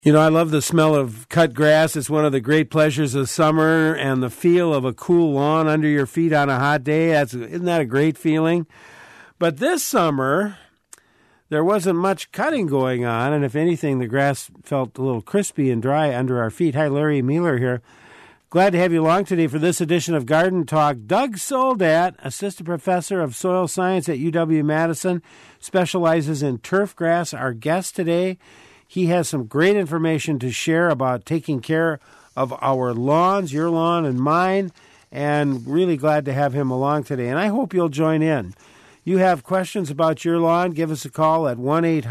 You know, I love the smell of cut grass. It's one of the great pleasures of summer, and the feel of a cool lawn under your feet on a hot day. Isn't that a great feeling? But this summer, there wasn't much cutting going on, and if anything, the grass felt a little crispy and dry under our feet. Hi, Larry Mueller here. Glad to have you along today for this edition of Garden Talk. Doug Soldat, Assistant Professor of Soil Science at UW-Madison, specializes in turf grass, our guest today. He has some great information to share about taking care of our lawns, your lawn and mine, and really glad to have him along today. And I hope you'll join in. You have questions about your lawn, give us a call at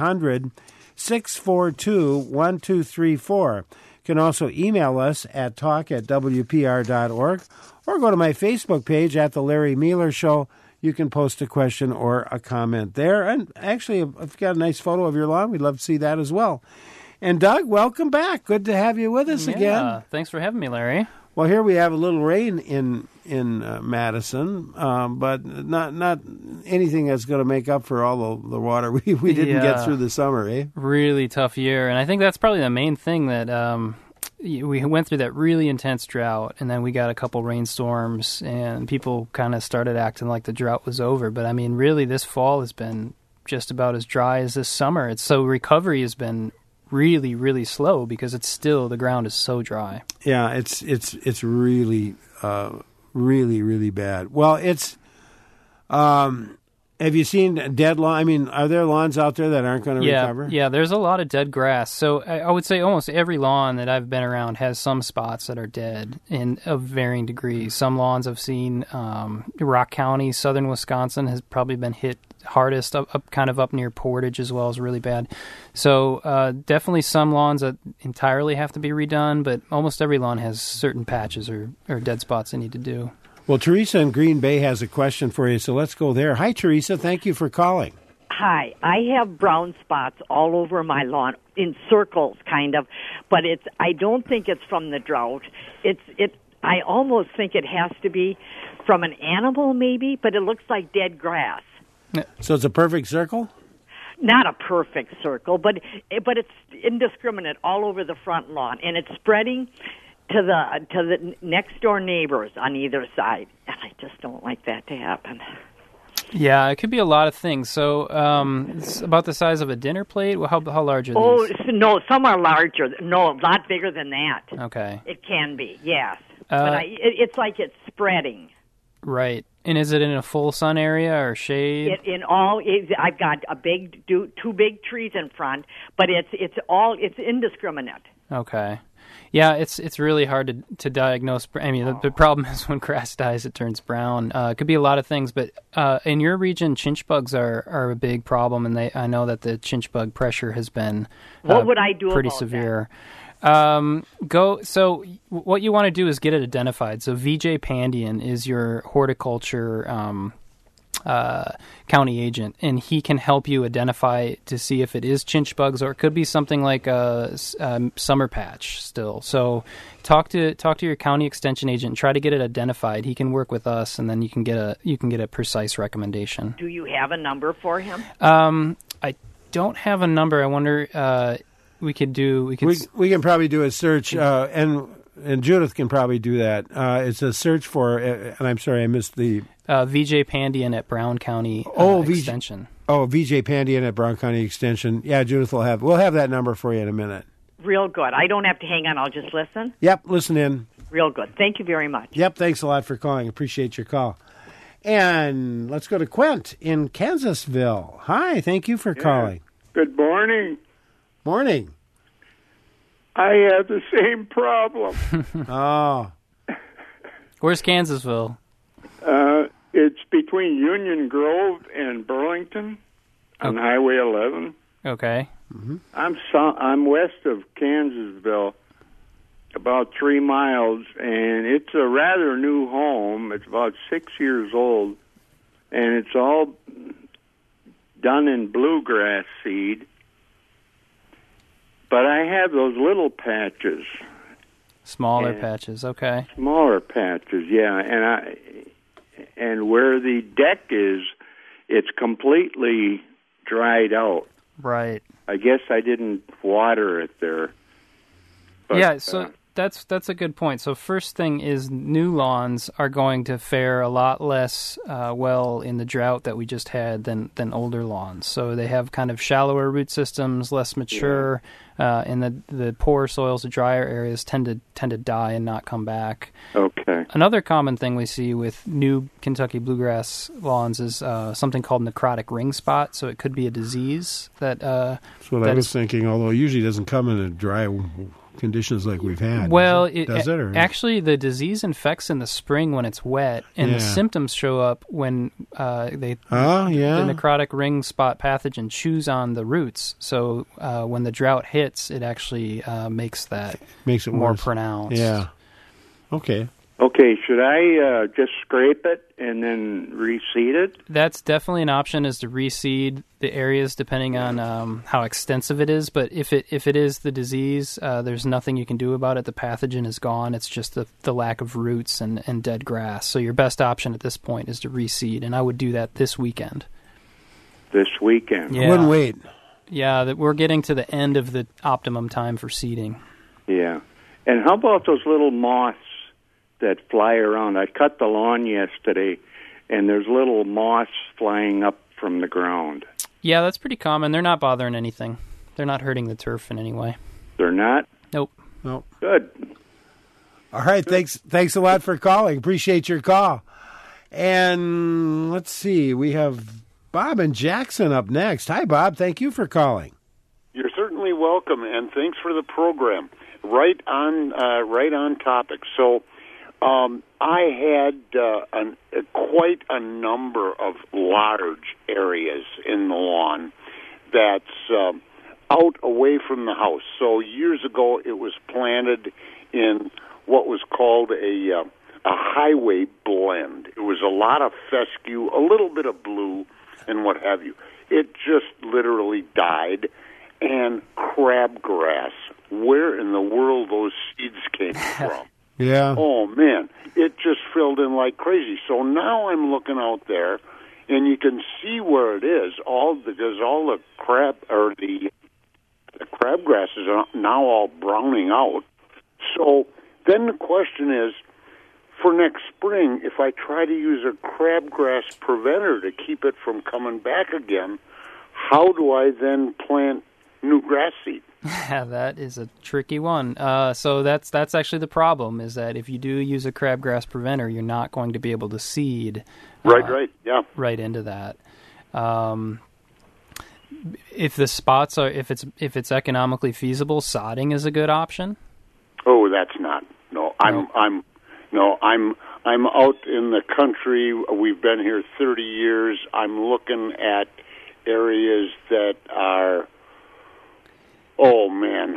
1-800-642-1234. You can also email us at talk@wpr.org or go to my Facebook page at The Larry Mueller Show. You can post a question or a comment there. And actually, I've got a nice photo of your lawn. We'd love to see that as well. And Doug, welcome back. Good to have you with us again. Thanks for having me, Larry. Well, here we have a little rain in Madison, but not anything that's going to make up for all the water we didn't get through the summer, eh? Really tough year. And I think that's probably the main thing that we went through that really intense drought, and then we got a couple rainstorms, and people kind of started acting like the drought was over. But, I mean, really, this fall has been just about as dry as this summer. So recovery has been really, really slow because the ground is so dry. Yeah, it's really, really, really bad. Well, have you seen dead lawn? I mean, are there lawns out there that aren't going to recover? Yeah, there's a lot of dead grass. So I would say almost every lawn that I've been around has some spots that are dead of varying degrees. Some lawns I've seen, Rock County, southern Wisconsin, has probably been hit hardest, up near Portage as well, is really bad. So definitely some lawns that entirely have to be redone, but almost every lawn has certain patches or dead spots they need to do. Well, Teresa in Green Bay has a question for you, so let's go there. Hi, Teresa. Thank you for calling. Hi. I have brown spots all over my lawn, in circles, kind of, but I don't think it's from the drought. I almost think it has to be from an animal, maybe, but it looks like dead grass. So it's a perfect circle? Not a perfect circle, but it's indiscriminate all over the front lawn, and it's spreading to the next door neighbors on either side, and I just don't like that to happen. Yeah, it could be a lot of things. So it's about the size of a dinner plate. Well, how large are these? Oh, no, some are larger. No, a lot bigger than that. Okay. It can be, yes. But it's like it's spreading. Right. And is it in a full sun area or shade? I've got two big trees in front, but it's indiscriminate. Okay. Yeah, it's really hard to diagnose. I mean, the problem is when grass dies, it turns brown. It could be a lot of things, but in your region, chinch bugs are a big problem, and I know that the chinch bug pressure has been what would I do pretty about severe. So what you want to do is get it identified. So VJ Pandian is your horticulture county agent, and he can help you identify to see if it is chinch bugs, or it could be something like a summer patch still. So talk to your county extension agent and try to get it identified. He can work with us, and then you can get a precise recommendation. Do you have a number for him? I don't have a number. I wonder. We can probably do a search, and Judith can probably do that. It's a search for, and I'm sorry, I missed the... VJ Pandian at Brown County Extension. VJ Pandian at Brown County Extension. Yeah, Judith we'll have that number for you in a minute. Real good. I don't have to hang on. I'll just listen? Yep, listen in. Real good. Thank you very much. Yep, thanks a lot for calling. Appreciate your call. And let's go to Quint in Kansasville. Hi, thank you for calling. Good morning. Morning. I have the same problem. Oh. Where's Kansasville? It's between Union Grove and Burlington on Highway 11. Okay. Mm-hmm. I'm west of Kansasville, about 3 miles, and it's a rather new home. It's about 6 years old, and it's all done in bluegrass seed. But I have those little patches. Smaller patches, okay. Smaller patches, yeah. And where the deck is, it's completely dried out. Right. I guess I didn't water it there. But, yeah, so that's a good point. So first thing is new lawns are going to fare a lot less well in the drought that we just had than older lawns. So they have kind of shallower root systems, less mature, and the poorer soils, the drier areas tend to die and not come back. Okay. Another common thing we see with new Kentucky bluegrass lawns is something called necrotic ring spot. So it could be a disease that. That's what I was thinking. Although it usually doesn't come in a dry conditions like we've had. Well, does it? Or? Actually, the disease infects in the spring when it's wet, and the symptoms show up when the necrotic ring spot pathogen chews on the roots. So when the drought hits, it actually makes it more worse. pronounced. Yeah. Okay. Okay, should I just scrape it and then reseed it? That's definitely an option, is to reseed the areas depending on how extensive it is. But if it is the disease, there's nothing you can do about it. The pathogen is gone. It's just the lack of roots and dead grass. So your best option at this point is to reseed, and I would do that this weekend. This weekend? Yeah. Wouldn't wait. Yeah, we're getting to the end of the optimum time for seeding. Yeah. And how about those little moths that fly around? I cut the lawn yesterday, and there's little moths flying up from the ground. Yeah, that's pretty common. They're not bothering anything. They're not hurting the turf in any way. They're not? Nope. Good. All right, thanks a lot for calling. Appreciate your call. And let's see, we have Bob and Jackson up next. Hi, Bob. Thank you for calling. You're certainly welcome, and thanks for the program. Right on topic. So, I had quite a number of large areas in the lawn that's out away from the house. So years ago, it was planted in what was called a highway blend. It was a lot of fescue, a little bit of blue, and what have you. It just literally died. And crabgrass, where in the world those seeds came from. Yeah. Oh, man, it just filled in like crazy. So now I'm looking out there, and you can see where it is. Because all the the crabgrass is now all browning out. So then the question is, for next spring, if I try to use a crabgrass preventer to keep it from coming back again, how do I then plant new grass seed? That is a tricky one. So that's actually the problem, is that if you do use a crabgrass preventer, you're not going to be able to seed right into that. If the spots are, if it's economically feasible, sodding is a good option. Oh, that's not. No, I'm out in the country. We've been here 30 years. I'm looking at areas that are, oh man,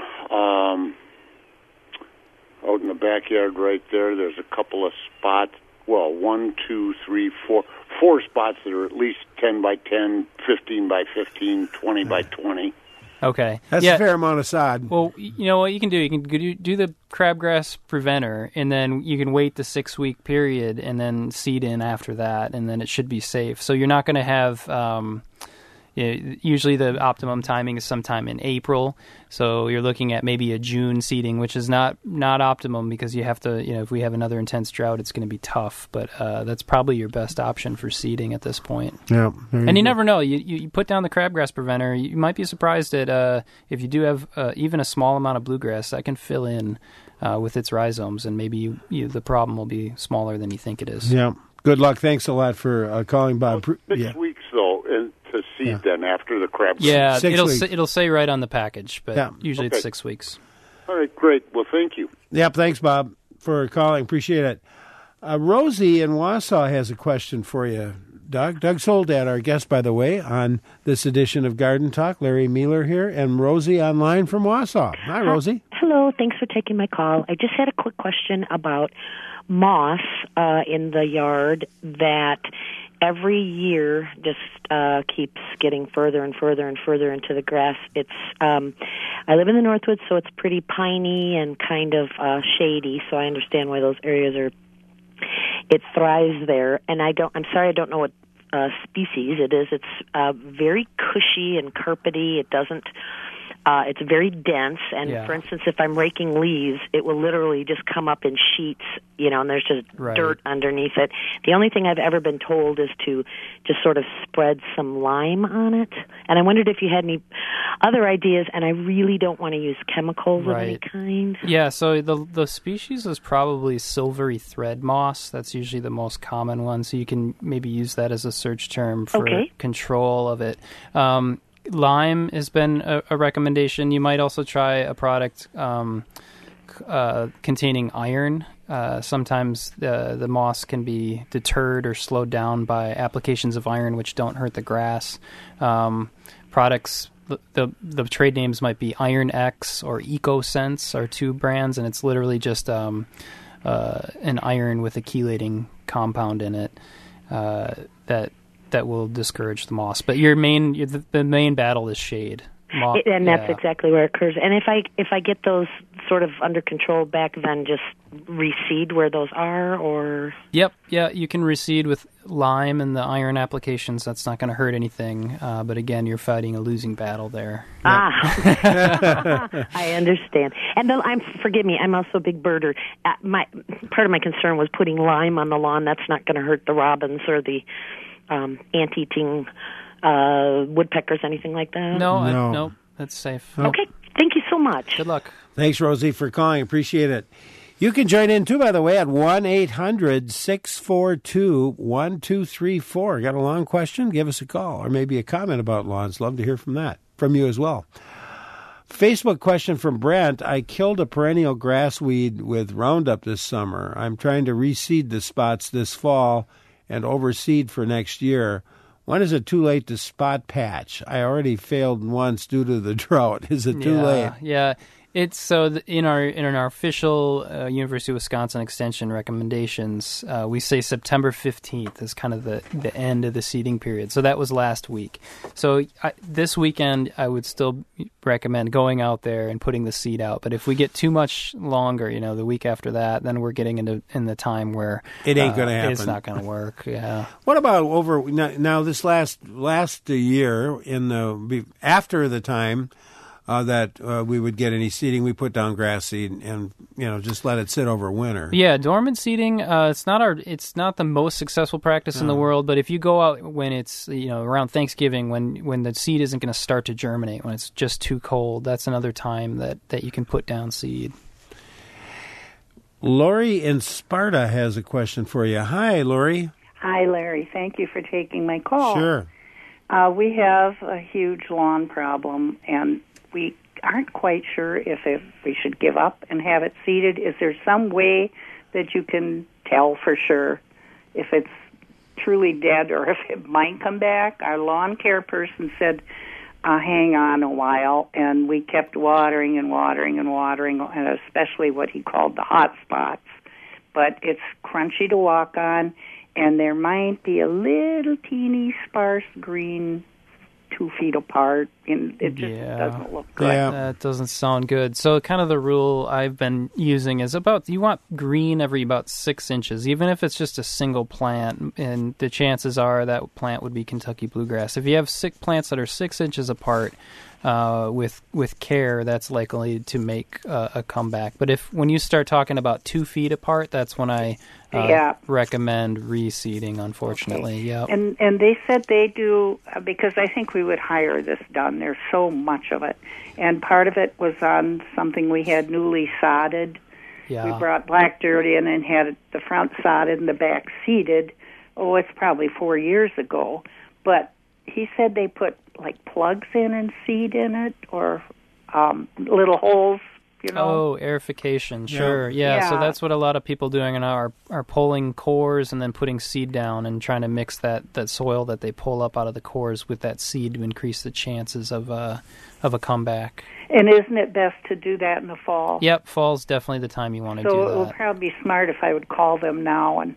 out in the backyard right there, there's a couple of spots. Well, 1, 2, 3, 4 spots that are at least 10 by 10, 15 by 15, 20 by 20. Okay. That's a fair amount of sod. Well, you know what you can do? You can do the crabgrass preventer, and then you can wait the 6-week period and then seed in after that, and then it should be safe. So you're not going to have... usually the optimum timing is sometime in April, so you're looking at maybe a June seeding, which is not optimum because you have to, if we have another intense drought, it's going to be tough. But that's probably your best option for seeding at this point. Yeah, and you never know. You put down the crabgrass preventer, you might be surprised at if you do have even a small amount of bluegrass that can fill in with its rhizomes, and maybe the problem will be smaller than you think it is. Yeah. Good luck. Thanks a lot for calling, Bob. Well, 6 weeks though, and to seed then after the crab. Yeah, it'll say right on the package, but usually it's 6 weeks. All right, great. Well, thank you. Yep, thanks, Bob, for calling. Appreciate it. Rosie in Wausau has a question for you, Doug. Doug Soldat, our guest, by the way, on this edition of Garden Talk. Larry Mueller here, and Rosie online from Wausau. Hi, Rosie. Hello. Thanks for taking my call. I just had a quick question about moss in the yard that every year just keeps getting further and further and further into the grass. It's I live in the Northwoods, so it's pretty piney and kind of shady, so I understand why those areas it thrives there. And I'm sorry, I don't know what species it is. It's very cushy and carpety. It doesn't It's very dense, and for instance, if I'm raking leaves, it will literally just come up in sheets, and there's just dirt underneath it. The only thing I've ever been told is to just sort of spread some lime on it. And I wondered if you had any other ideas, and I really don't want to use chemicals of any kind. Yeah, so the species is probably silvery thread moss. That's usually the most common one, so you can maybe use that as a search term for control of it. Lime has been a recommendation. You might also try a product containing iron. Sometimes the moss can be deterred or slowed down by applications of iron, which don't hurt the grass. Products, the trade names might be Iron X or EcoSense are two brands, and it's literally just an iron with a chelating compound in it that will discourage the moss. But the main battle is shade. And that's exactly where it occurs. And if I get those sort of under control back, then just reseed where those are, or Yep, you can reseed with lime and the iron applications. That's not going to hurt anything. But again, you're fighting a losing battle there. I understand. And forgive me, I'm also a big birder. Part of my concern was putting lime on the lawn. That's not going to hurt the robins or the ant-eating woodpeckers, anything like that? No, that's safe. Okay, thank you so much. Good luck. Thanks, Rosie, for calling. Appreciate it. You can join in, too, by the way, at 1-800-642-1234. Got a long question? Give us a call, or maybe a comment about lawns. Love to hear from you as well. Facebook question from Brent. I killed a perennial grass weed with Roundup this summer. I'm trying to reseed the spots this fall and overseed for next year. When is it too late to spot patch? I already failed once due to the drought. Is it too late? Yeah. It's in our official University of Wisconsin Extension recommendations, we say September 15th is kind of the end of the seeding period. So that was last week. So this weekend, I would still recommend going out there and putting the seed out. But if we get too much longer, the week after that, then we're getting in the time where it ain't going to happen. It's not going to work. Yeah. What about now? This last year after the time that we would get any seeding, we put down grass seed and just let it sit over winter. Yeah, dormant seeding. It's not the most successful practice in the world. But if you go out when it's around Thanksgiving, when the seed isn't going to start to germinate, when it's just too cold, that's another time that you can put down seed. Lori in Sparta has a question for you. Hi, Lori. Hi, Larry. Thank you for taking my call. Sure. We have a huge lawn problem, and we aren't quite sure if we should give up and have it seeded. Is there some way that you can tell for sure if it's truly dead or if it might come back? Our lawn care person said, hang on a while, and we kept watering, and especially what he called the hot spots. But it's crunchy to walk on, and there might be a little teeny sparse green 2 feet apart, and it just doesn't look good. Yeah. That doesn't sound good. So kind of the rule I've been using is you want green every about 6 inches, even if it's just a single plant, and the chances are that plant would be Kentucky bluegrass. If you have 6 plants that are 6 inches apart, with care, that's likely to make a comeback. But when you start talking about 2 feet apart, that's when I recommend reseeding, unfortunately. Okay. Yep. And they said they do, because I think we would hire this done. There's so much of it. And part of it was on something we had newly sodded. Yeah. We brought black dirt in and had the front sodded and the back seeded. Oh, it's probably 4 years ago. But he said they put like plugs in and seed in it, or little holes, Oh, aerification, sure. Yeah, so that's what a lot of people doing now are pulling cores and then putting seed down and trying to mix that soil that they pull up out of the cores with that seed to increase the chances of a comeback. And isn't it best to do that in the fall? Yep, fall's definitely the time you want to do that. So it would probably be smart if I would call them now and...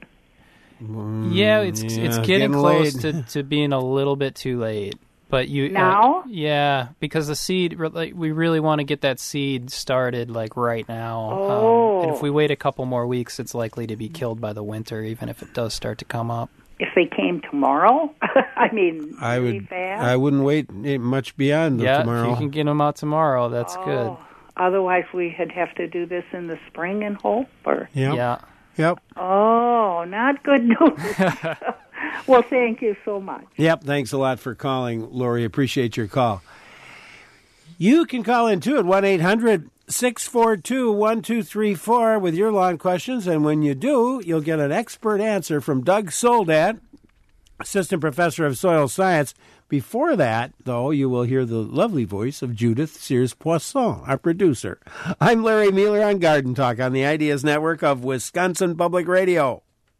Yeah, it's getting close to being a little bit too late. But now? Because the seed, we really want to get that seed started right now. Oh. And if we wait a couple more weeks, it's likely to be killed by the winter, even if it does start to come up. if they came tomorrow, I mean, really fast. I wouldn't wait much beyond tomorrow. If you can get them out tomorrow, that's good. Otherwise, we'd have to do this in the spring and hope, or Yeah. Yep. Oh, not good news. Well, thank you so much. Yep, thanks a lot for calling, Lori. Appreciate your call. You can call in, too, at 1-800-642-1234 with your lawn questions, and when you do, you'll get an expert answer from Doug Soldat, Assistant Professor of Soil Science. Before that, though, you will hear the lovely voice of Judith Sears-Poisson, our producer. I'm Larry Mueller on Garden Talk on the Ideas Network of Wisconsin Public Radio.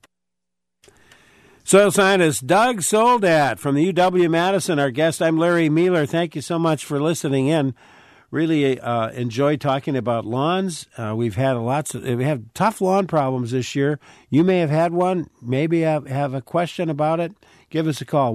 Soil scientist Doug Soldat from the UW-Madison, our guest. I'm Larry Mueller. Thank you so much for listening in. Really enjoy talking about lawns. We have tough lawn problems this year. You may have had one. Maybe have a question about it. Give us a call,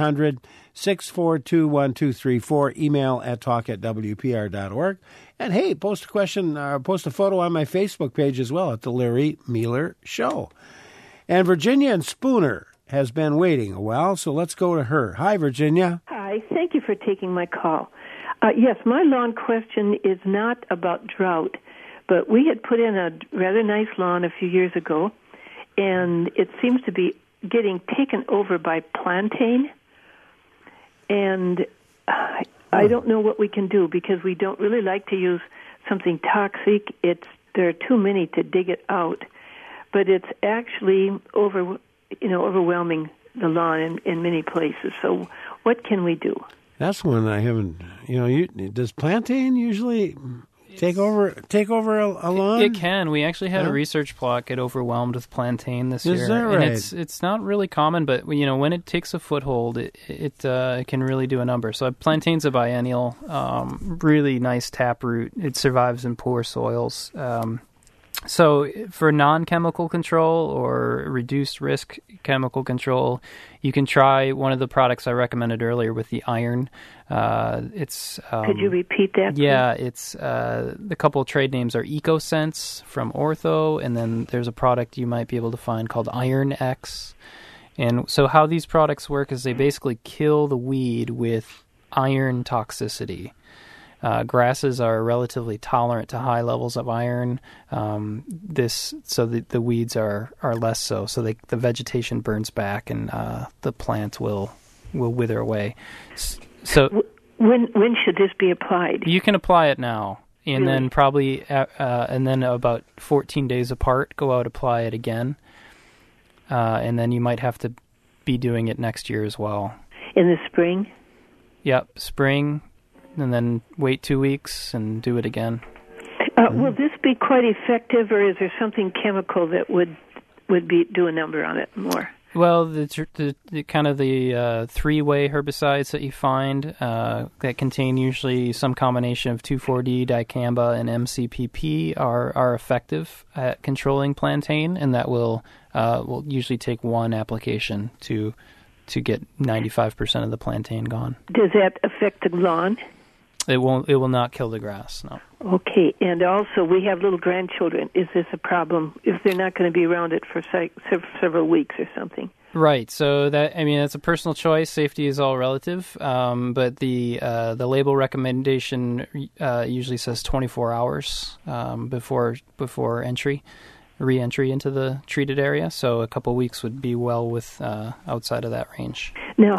1-800-642-1234, email at talk@wpr.org. And, hey, post a question, post a photo on my Facebook page as well at The Larry Mueller Show. And Virginia and Spooner has been waiting a while, so let's go to her. Hi, Virginia. Hi, thank you for taking my call. Yes, my lawn question is not about drought, but we had put in a rather nice lawn a few years ago, and it seems to be getting taken over by plantain, and I don't know what we can do because we don't really like to use something toxic. There are too many to dig it out, but it's actually overwhelming the lawn in many places. So what can we do? That's one I haven't. Does plantain usually take over a lawn? It can. We actually had a research plot get overwhelmed with plantain this year. Is that right? And it's not really common, but when it takes a foothold, it can really do a number. So plantain's a biennial, really nice taproot. It survives in poor soils. So for non-chemical control or reduced risk chemical control, you can try one of the products I recommended earlier with the iron. Could you repeat that? Yeah, it's the couple of trade names are EcoSense from Ortho, and then there's a product you might be able to find called Iron X. And so how these products work is they basically kill the weed with iron toxicity. Grasses are relatively tolerant to high levels of iron. The weeds are less so. So the vegetation burns back, and the plant will wither away. So when should this be applied? You can apply it now, and then probably and then about 14 days apart, go out apply it again, and then you might have to be doing it next year as well. In the spring. Yep, spring. And then wait 2 weeks and do it again. Will this be quite effective, or is there something chemical that would do a number on it more? Well, the kind of the three-way herbicides that you find that contain usually some combination of 2,4-D, dicamba, and MCPP are effective at controlling plantain, and that will usually take one application to get 95% of the plantain gone. Does that affect the lawn? It won't. It will not kill the grass. No. Okay, and also we have little grandchildren. Is this a problem if they're not going to be around it for several weeks or something? Right. So that's a personal choice. Safety is all relative. But the label recommendation usually says 24 hours before re-entry into the treated area. So a couple weeks would be well with outside of that range. Now,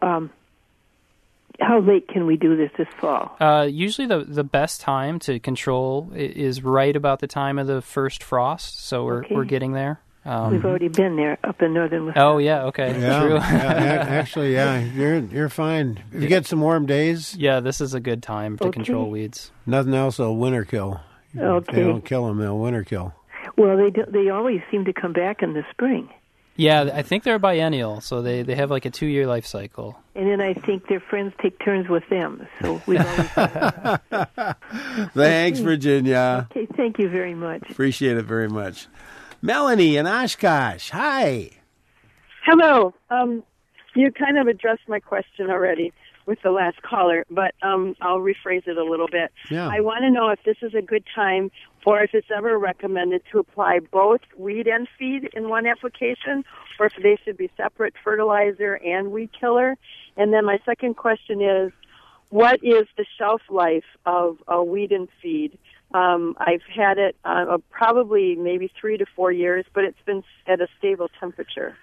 how late can we do this fall? Usually the best time to control is right about the time of the first frost, so we're getting there. We've already been there up in northern Wisconsin. Oh, yeah, okay. Yeah, true. Actually, you're fine. If you get some warm days. Yeah, this is a good time to control weeds. Nothing else will winter kill. Okay. They don't kill them, they'll winter kill. Well, they always seem to come back in the spring. Yeah, I think they're biennial, so they have like a 2-year life cycle. And then I think their friends take turns with them. So we've always Thanks, Virginia. Okay, thank you very much. Appreciate it very much. Melanie in Oshkosh. Hi. Hello. You kind of addressed my question already. with the last caller, but I'll rephrase it a little bit. Yeah. I want to know if this is a good time, or if it's ever recommended to apply both weed and feed in one application, or if they should be separate, fertilizer and weed killer. And then my second question is, what is the shelf life of a weed and feed? I've had it probably maybe 3 to 4 years, but it's been at a stable temperature.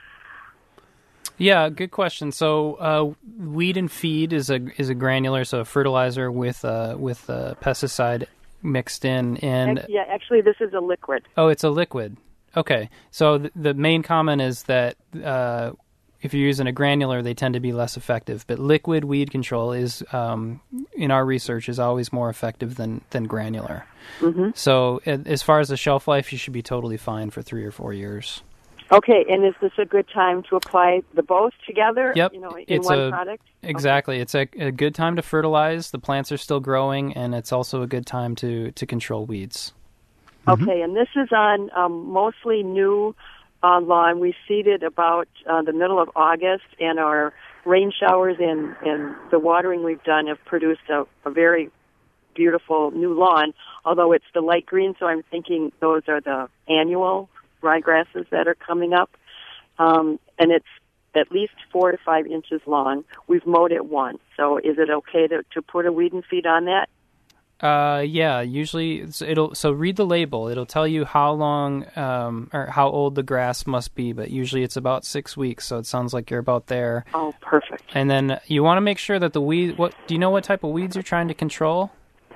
Yeah, good question. So, weed and feed is a granular, so a fertilizer with a pesticide mixed in. And yeah, actually, this is a liquid. Oh, it's a liquid. Okay. So the main comment is that if you're using a granular, they tend to be less effective. But liquid weed control is, in our research, is always more effective than granular. Mm-hmm. So as far as the shelf life, you should be totally fine for 3 or 4 years. Okay, and is this a good time to apply the both together? Yep. In one product? Exactly. Okay. It's a good time to fertilize. The plants are still growing, and it's also a good time to control weeds. Okay, and this is on mostly new lawn. We seeded about the middle of August, and our rain showers and the watering we've done have produced a very beautiful new lawn, although it's the light green, so I'm thinking those are the annual ryegrasses that are coming up. And it's at least 4 to 5 inches long. We've mowed it once, so is it okay to put a weed and feed on that? Yeah, usually so read the label. It'll tell you how long or how old the grass must be, but usually it's about 6 weeks, so it sounds like you're about there. Oh, perfect. And then you want to make sure that the weed, do you know what type of weeds you're trying to control?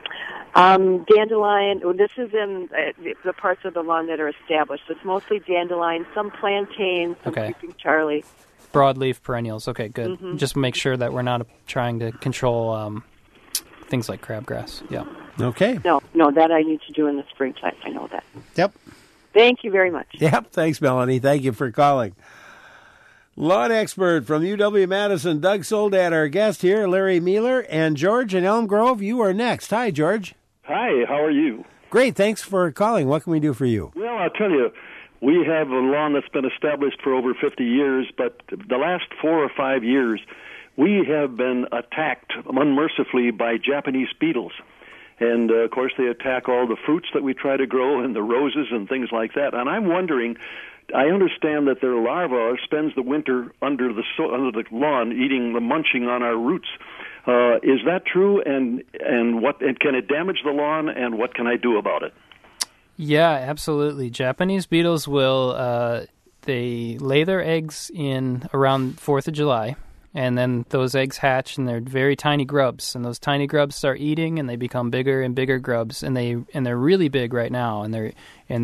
Dandelion. This is in the parts of the lawn that are established. It's mostly dandelion, some plantain, some Creeping Charlie. Broadleaf perennials. Okay, good. Mm-hmm. Just make sure that we're not trying to control things like crabgrass. Yeah. Okay. No, that I need to do in the springtime. I know that. Yep. Thank you very much. Yep. Thanks, Melanie. Thank you for calling. Lawn expert from UW-Madison, Doug Soldat, our guest here, Larry Mueller, and George in Elm Grove. You are next. Hi, George. Hi, how are you? Great, thanks for calling. What can we do for you? Well, I'll tell you, we have a lawn that's been established for over 50 years, but the last 4 or 5 years, we have been attacked unmercifully by Japanese beetles. And, of course, they attack all the fruits that we try to grow and the roses and things like that. And I'm wondering, I understand that their larva spends the winter under the lawn, munching on our roots. Is that true? And can it damage the lawn? And what can I do about it? Yeah, absolutely. Japanese beetles will they lay their eggs in around 4th of July, and then those eggs hatch, and they're very tiny grubs. And those tiny grubs start eating, and they become bigger and bigger grubs. And they're really big right now, and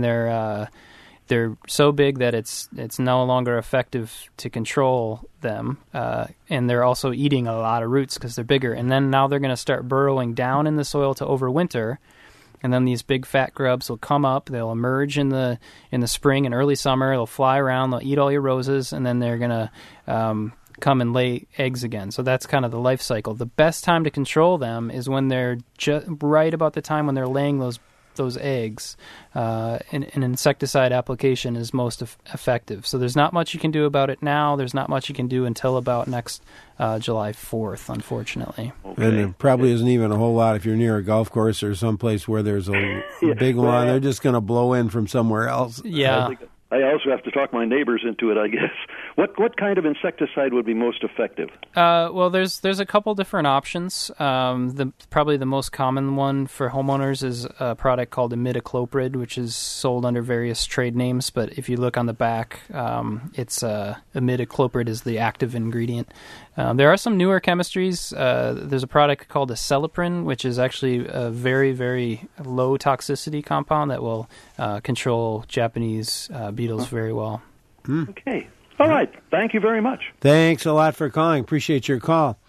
they're so big that it's no longer effective to control them, and they're also eating a lot of roots because they're bigger. And then now they're going to start burrowing down in the soil to overwinter, and then these big fat grubs will come up. They'll emerge in the spring and early summer. They'll fly around. They'll eat all your roses, and then they're going to come and lay eggs again. So that's kind of the life cycle. The best time to control them is when they're right about the time when they're laying those eggs. An insecticide application is most effective. So there's not much you can do about it now. There's not much you can do until about next July 4th, unfortunately. Okay. And there probably isn't even a whole lot if you're near a golf course or someplace where there's a big lawn. They're just going to blow in from somewhere else. Yeah. I also have to talk my neighbors into it, I guess. What kind of insecticide would be most effective? Well, there's a couple different options. Probably the most common one for homeowners is a product called imidacloprid, which is sold under various trade names. But if you look on the back, it's imidacloprid is the active ingredient. There are some newer chemistries. There's a product called acelepryn, which is actually a very, very low toxicity compound that will control Japanese beetles very well. Okay. All right. Thank you very much. Thanks a lot for calling. Appreciate your call.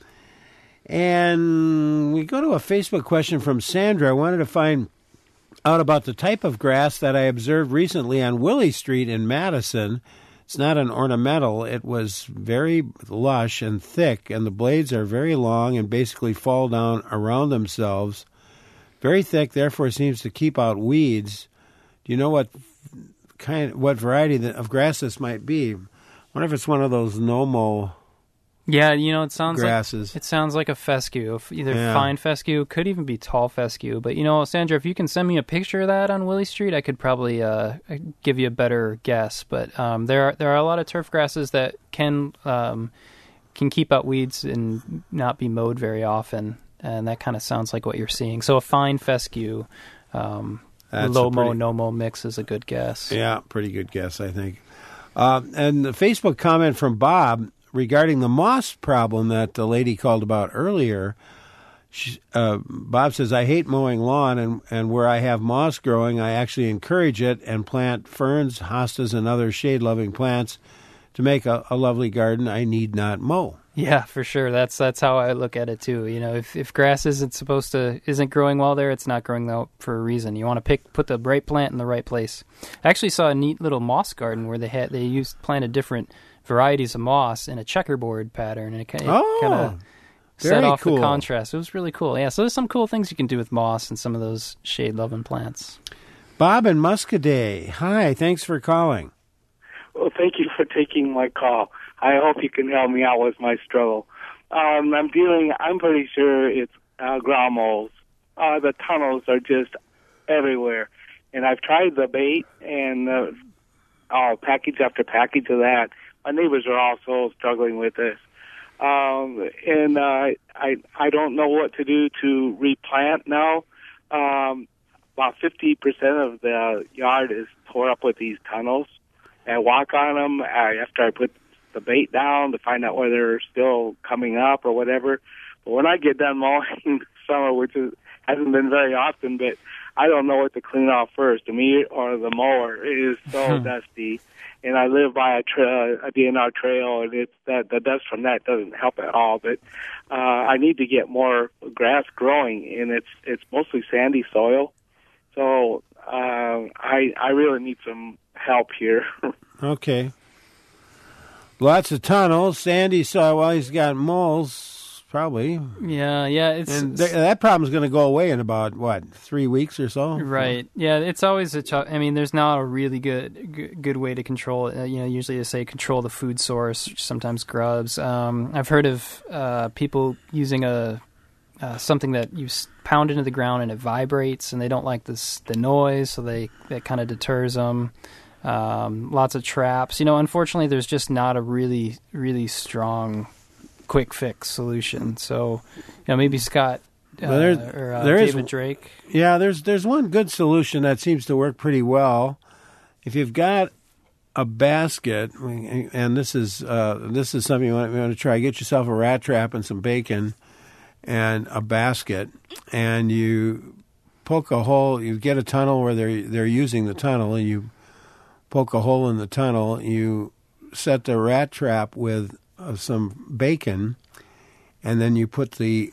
And we go to a Facebook question from Sandra. I wanted to find out about the type of grass that I observed recently on Willie Street in Madison. It's not an ornamental. It was very lush and thick, and the blades are very long and basically fall down around themselves. Very thick, therefore seems to keep out weeds. Do you know what variety of grass this might be? I wonder if it's one of those no-mow Yeah, it sounds grasses. It sounds like a fescue, either Yeah. fine fescue, could even be tall fescue. But Sandra, if you can send me a picture of that on Willie Street, I could probably give you a better guess. But there are a lot of turf grasses that can keep out weeds and not be mowed very often, and that kind of sounds like what you're seeing. So a fine fescue, low mow, no mow mix is a good guess. Yeah, pretty good guess, I think. And the Facebook comment from Bob regarding the moss problem that the lady called about earlier. Bob says, I hate mowing lawn, and where I have moss growing, I actually encourage it and plant ferns, hostas, and other shade-loving plants to make a lovely garden I need not mow. Yeah, for sure. That's how I look at it too. If grass isn't growing well there, it's not growing well for a reason. You want to put the right plant in the right place. I actually saw a neat little moss garden where they planted different varieties of moss in a checkerboard pattern, and it kind of set off the contrast. It was really cool. Yeah, so there's some cool things you can do with moss and some of those shade-loving plants. Bob in Muscadet. Hi, thanks for calling. Well, thank you for taking my call. I hope you can help me out with my struggle. I'm pretty sure it's ground moles. The tunnels are just everywhere. And I've tried the bait and package after package of that. My neighbors are also struggling with this. And I don't know what to do to replant now. About 50% of the yard is tore up with these tunnels. And I walk on them after I put the bait down to find out whether they're still coming up or whatever. But when I get done mowing this summer, which hasn't been very often, but I don't know what to clean off first, me or the mower. It is so dusty. And I live by a DNR trail, and it's the dust from that doesn't help at all. But I need to get more grass growing, and it's mostly sandy soil. So I really need some help here. Okay. Lots of tunnels, sandy soil. Well, he's got moles, probably. Yeah. That problem's going to go away in about, 3 weeks or so? Right. Yeah, it's always there's not a really good way to control it. Usually they say control the food source, sometimes grubs. I've heard of people using something that you pound into the ground and it vibrates, and they don't like the noise, so that kind of deters them. Lots of traps. Unfortunately, there's just not a really, really strong quick fix solution. So, maybe Scott or David Drake. Yeah, there's one good solution that seems to work pretty well. If you've got a basket, and this is something you want to try, get yourself a rat trap and some bacon and a basket, and you poke a hole. You get a tunnel where they're using the tunnel, and you poke a hole in the tunnel. You set the rat trap with some bacon, and then you put the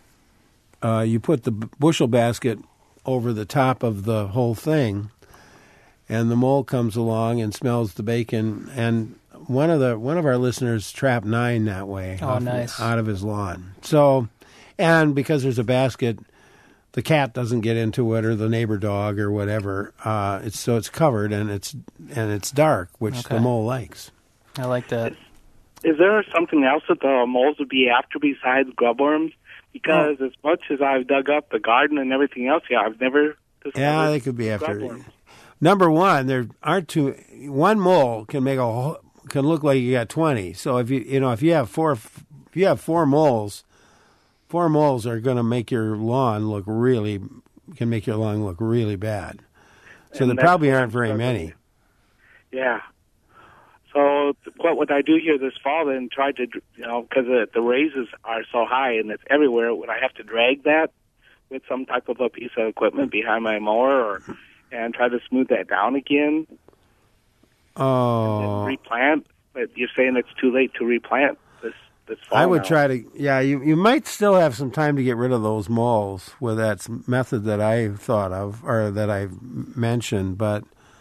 bushel basket over the top of the whole thing, and the mole comes along and smells the bacon. And one of our listeners trapped 9 that way. Nice. Out of his lawn. So, and because there's a basket, the cat doesn't get into it, or the neighbor dog, or whatever. It's covered and it's dark, which the mole likes. I like that. Is there something else that the moles would be after besides grubworms? Because as much as I've dug up the garden and everything else, I've never discovered. Yeah, they could be after. Grubworms. Number one, there aren't two. One mole can look like you got 20. So if you have four moles. 4 moles are going to make your lawn look really bad. So there probably aren't very many. Yeah. So what would I do here this fall then? Try to, because the raises are so high and it's everywhere, would I have to drag that with some type of a piece of equipment behind my mower and try to smooth that down again? Oh. And then replant? But you're saying it's too late to replant this fall. I would try to, you might still have some time to get rid of those moles with that method that I thought of, or that I mentioned, but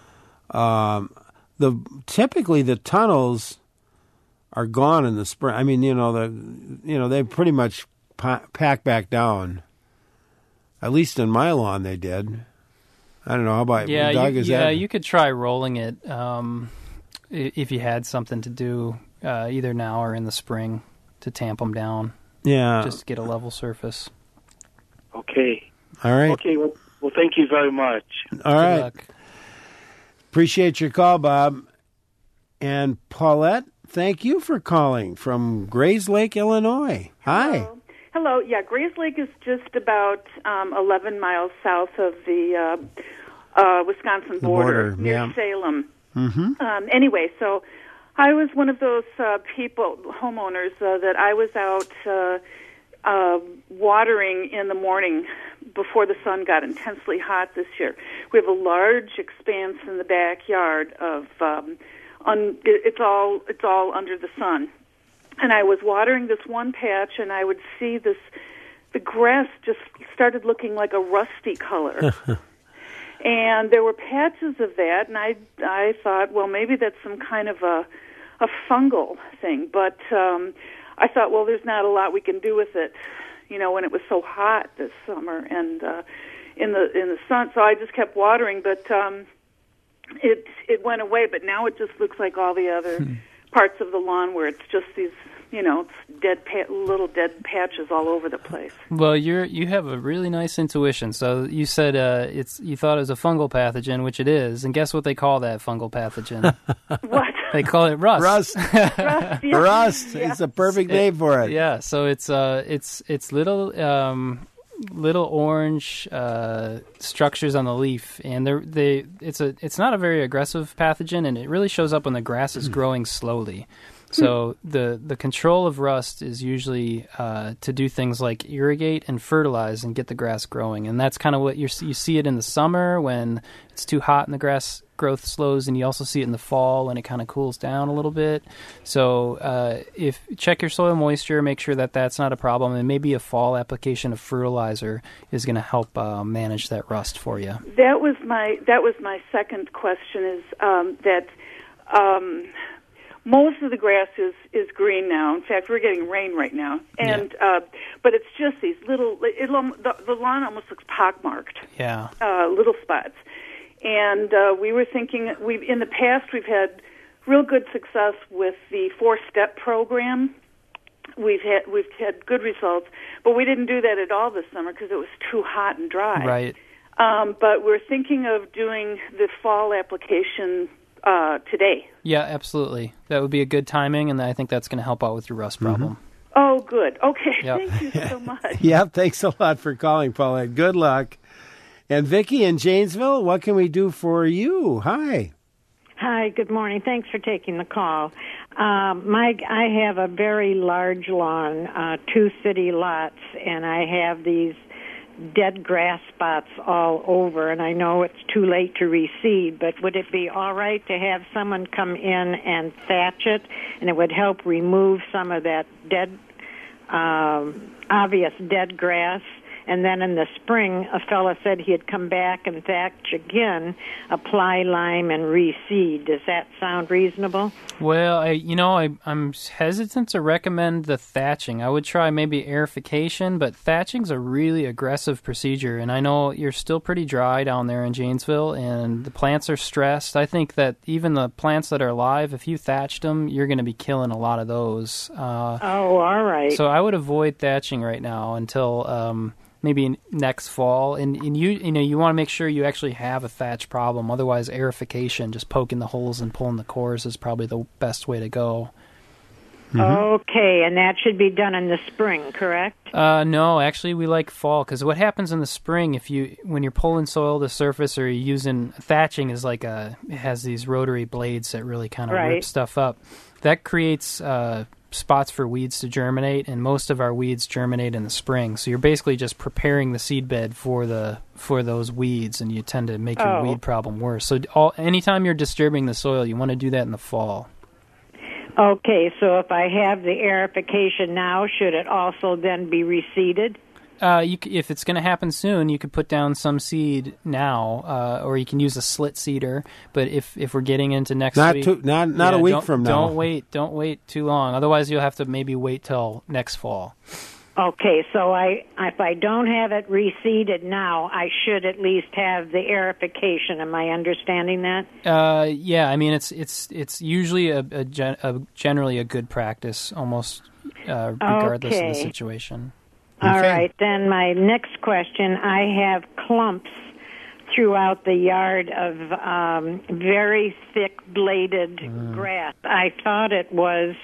typically the tunnels are gone in the spring. I mean, they pretty much pack back down. At least in my lawn they did. I don't know, how about Doug? You could try rolling it if you had something to do either now or in the spring to tamp them down. Yeah. Just to get a level surface. Okay. All right. Okay. Well, thank you very much. All Good right. luck. Appreciate your call, Bob. And Paulette, thank you for calling from Grays Lake, Illinois. Hi. Hello. Yeah, Grays Lake is just about 11 miles south of the Wisconsin border near Salem. Mm-hmm. Anyway, so I was one of those homeowners, that I was out watering in the morning before the sun got intensely hot this year. We have a large expanse in the backyard of it's all under the sun. And I was watering this one patch, and I would see the grass just started looking like a rusty color. And there were patches of that, and I thought, well, maybe that's some kind of a fungal thing. But I thought, well, there's not a lot we can do with it, when it was so hot this summer and in the sun. So I just kept watering, but it went away. But now it just looks like all the other parts of the lawn where it's just these, little dead patches all over the place. Well, you have a really nice intuition. So you said you thought it was a fungal pathogen, which it is. And guess what they call that fungal pathogen? What? They call it rust. Rust. Rust. Yeah. Rust. Yeah. It's a perfect name for it. Yeah. So it's little orange structures on the leaf, and it's not a very aggressive pathogen, and it really shows up when the grass is growing slowly. So the control of rust is usually to do things like irrigate and fertilize and get the grass growing, and that's kind of what you see it in the summer when it's too hot and the grass growth slows, and you also see it in the fall when it kind of cools down a little bit. So if check your soil moisture, make sure that that's not a problem, and maybe a fall application of fertilizer is going to help manage that rust for you. That was my second question. Is that most of the grass is green now. In fact, we're getting rain right now, and but it's just these little. The lawn almost looks pockmarked. Yeah, little spots. And we were thinking, in the past we've had real good success with the 4-step program. We've had good results, but we didn't do that at all this summer because it was too hot and dry. Right. But we're thinking of doing the fall application today. Yeah, absolutely. That would be a good timing, and I think that's going to help out with your rust problem. Oh, good. Okay. Yep. Thank you so much. Yeah, thanks a lot for calling, Paulette. Good luck. And Vicki in Janesville, what can we do for you? Hi. Hi, good morning. Thanks for taking the call. I have a very large lawn, 2 city lots, and I have these dead grass spots all over, and I know it's too late to reseed, but would it be all right to have someone come in and thatch it, and it would help remove some of that obvious dead grass? And then in the spring, a fella said he'd come back and thatch again, apply lime, and reseed. Does that sound reasonable? Well, I'm hesitant to recommend the thatching. I would try maybe aerification, but thatching's a really aggressive procedure. And I know you're still pretty dry down there in Janesville, and the plants are stressed. I think that even the plants that are alive, if you thatched them, you're going to be killing a lot of those. All right. So I would avoid thatching right now until maybe next fall, and you want to make sure you actually have a thatch problem. Otherwise, aerification, just poking the holes and pulling the cores, is probably the best way to go. Mm-hmm. Okay, and that should be done in the spring, correct? No, actually, we like fall, because what happens in the spring, when you're pulling soil to surface or you're using thatching, is it has these rotary blades that really kind of rip stuff up. That creates spots for weeds to germinate, and most of our weeds germinate in the spring. So you're basically just preparing the seed bed for those weeds, and you tend to make your weed problem worse. So anytime you're disturbing the soil, you want to do that in the fall. Okay, so if I have the aerification now, should it also then be reseeded? If it's going to happen soon, you could put down some seed now, or you can use a slit seeder. But if we're getting into next week, not a week from now. Don't wait too long. Otherwise, you'll have to maybe wait till next fall. Okay, so if I don't have it reseeded now, I should at least have the aerification. Am I understanding that? Yeah. I mean, it's usually a generally a good practice almost. regardless of Okay. the situation. All right. Then my next question, I have clumps throughout the yard of very thick bladed grass. I thought it was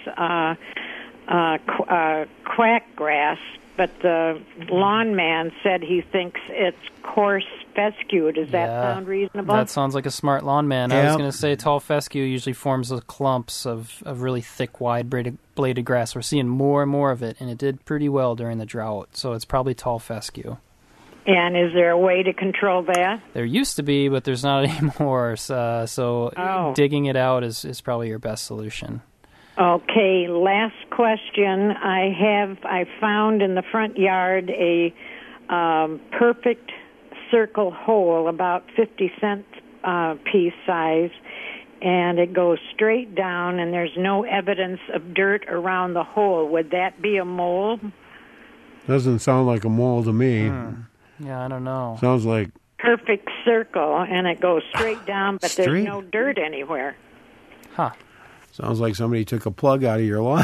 quack grass, but the lawn man said he thinks it's coarse fescue. Does that sound reasonable? That sounds like a smart lawn man. I was Yep. going to say tall fescue usually forms those clumps of really thick, wide bladed grass. We're seeing more and more of it, and it did pretty well during the drought, so it's probably tall fescue. And is there a way to control that? There used to be, but there's not anymore, so digging it out is probably your best solution. Okay, last question. I found in the front yard a perfect circle hole, about 50-cent piece size, and it goes straight down, and there's no evidence of dirt around the hole. Would that be a mole? Doesn't sound like a mole to me. Yeah, I don't know. Sounds like Perfect circle, and it goes straight down, but Straight? there's no dirt anywhere. sounds like somebody took a plug out of your lawn.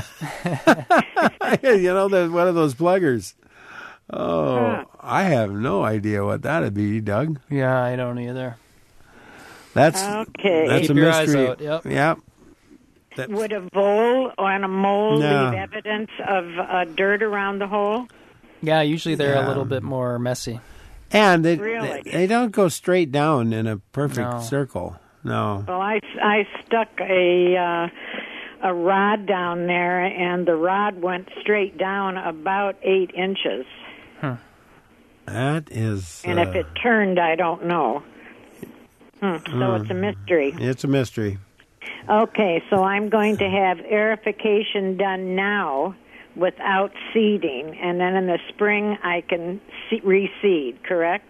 One of those pluggers. Oh, I have no idea what that'd be, Doug. Yeah, I don't either. That's Okay. That's Keep a your eyes mystery. out, yep. Yep. Would a vole on a mole No. leave evidence of dirt around the hole? Yeah, usually they're Yeah. a little bit more messy. And Really? they don't go straight down in a perfect No. circle. No. Well, I stuck a rod down there, and the rod went straight down about 8 inches. That is. And if it turned, I don't know. So it's a mystery. It's a mystery. Okay, so I'm going to have aerification done now without seeding, and then in the spring I can reseed, correct?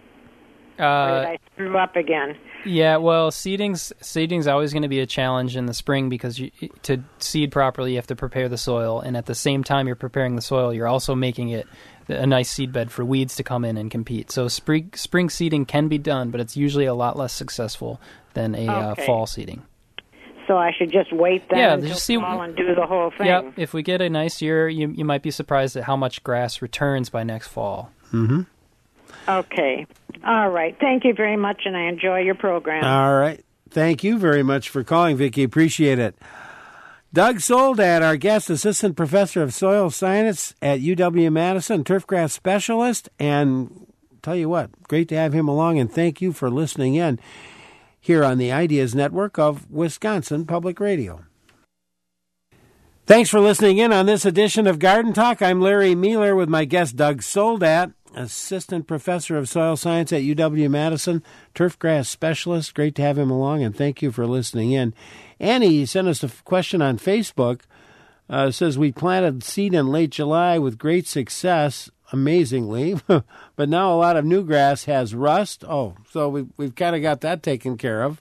Or did I screw up again? Yeah, well, seeding's always going to be a challenge in the spring because to seed properly, you have to prepare the soil, and at the same time you're preparing the soil, you're also making it a nice seed bed for weeds to come in and compete. So spring seeding can be done, but it's usually a lot less successful than a fall seeding. So I should just wait then until just see, fall and do the whole thing? Yeah, if we get a nice year, you might be surprised at how much grass returns by next fall. Mm-hmm. Okay. All right. Thank you very much, and I enjoy your program. All right. Thank you very much for calling, Vicki. Appreciate it. Doug Soldat, our guest, assistant professor of soil science at UW-Madison, turfgrass specialist, and tell you what, great to have him along, and thank you for listening in here on the Ideas Network of Wisconsin Public Radio. Thanks for listening in on this edition of Garden Talk. I'm Larry Mueller with my guest, Doug Soldat, assistant professor of soil science at UW-Madison, turfgrass specialist. Great to have him along, and thank you for listening in. Annie sent us a question on Facebook. Says, we planted seed in late July with great success, amazingly, but now a lot of new grass has rust. Oh, so we've kind of got that taken care of.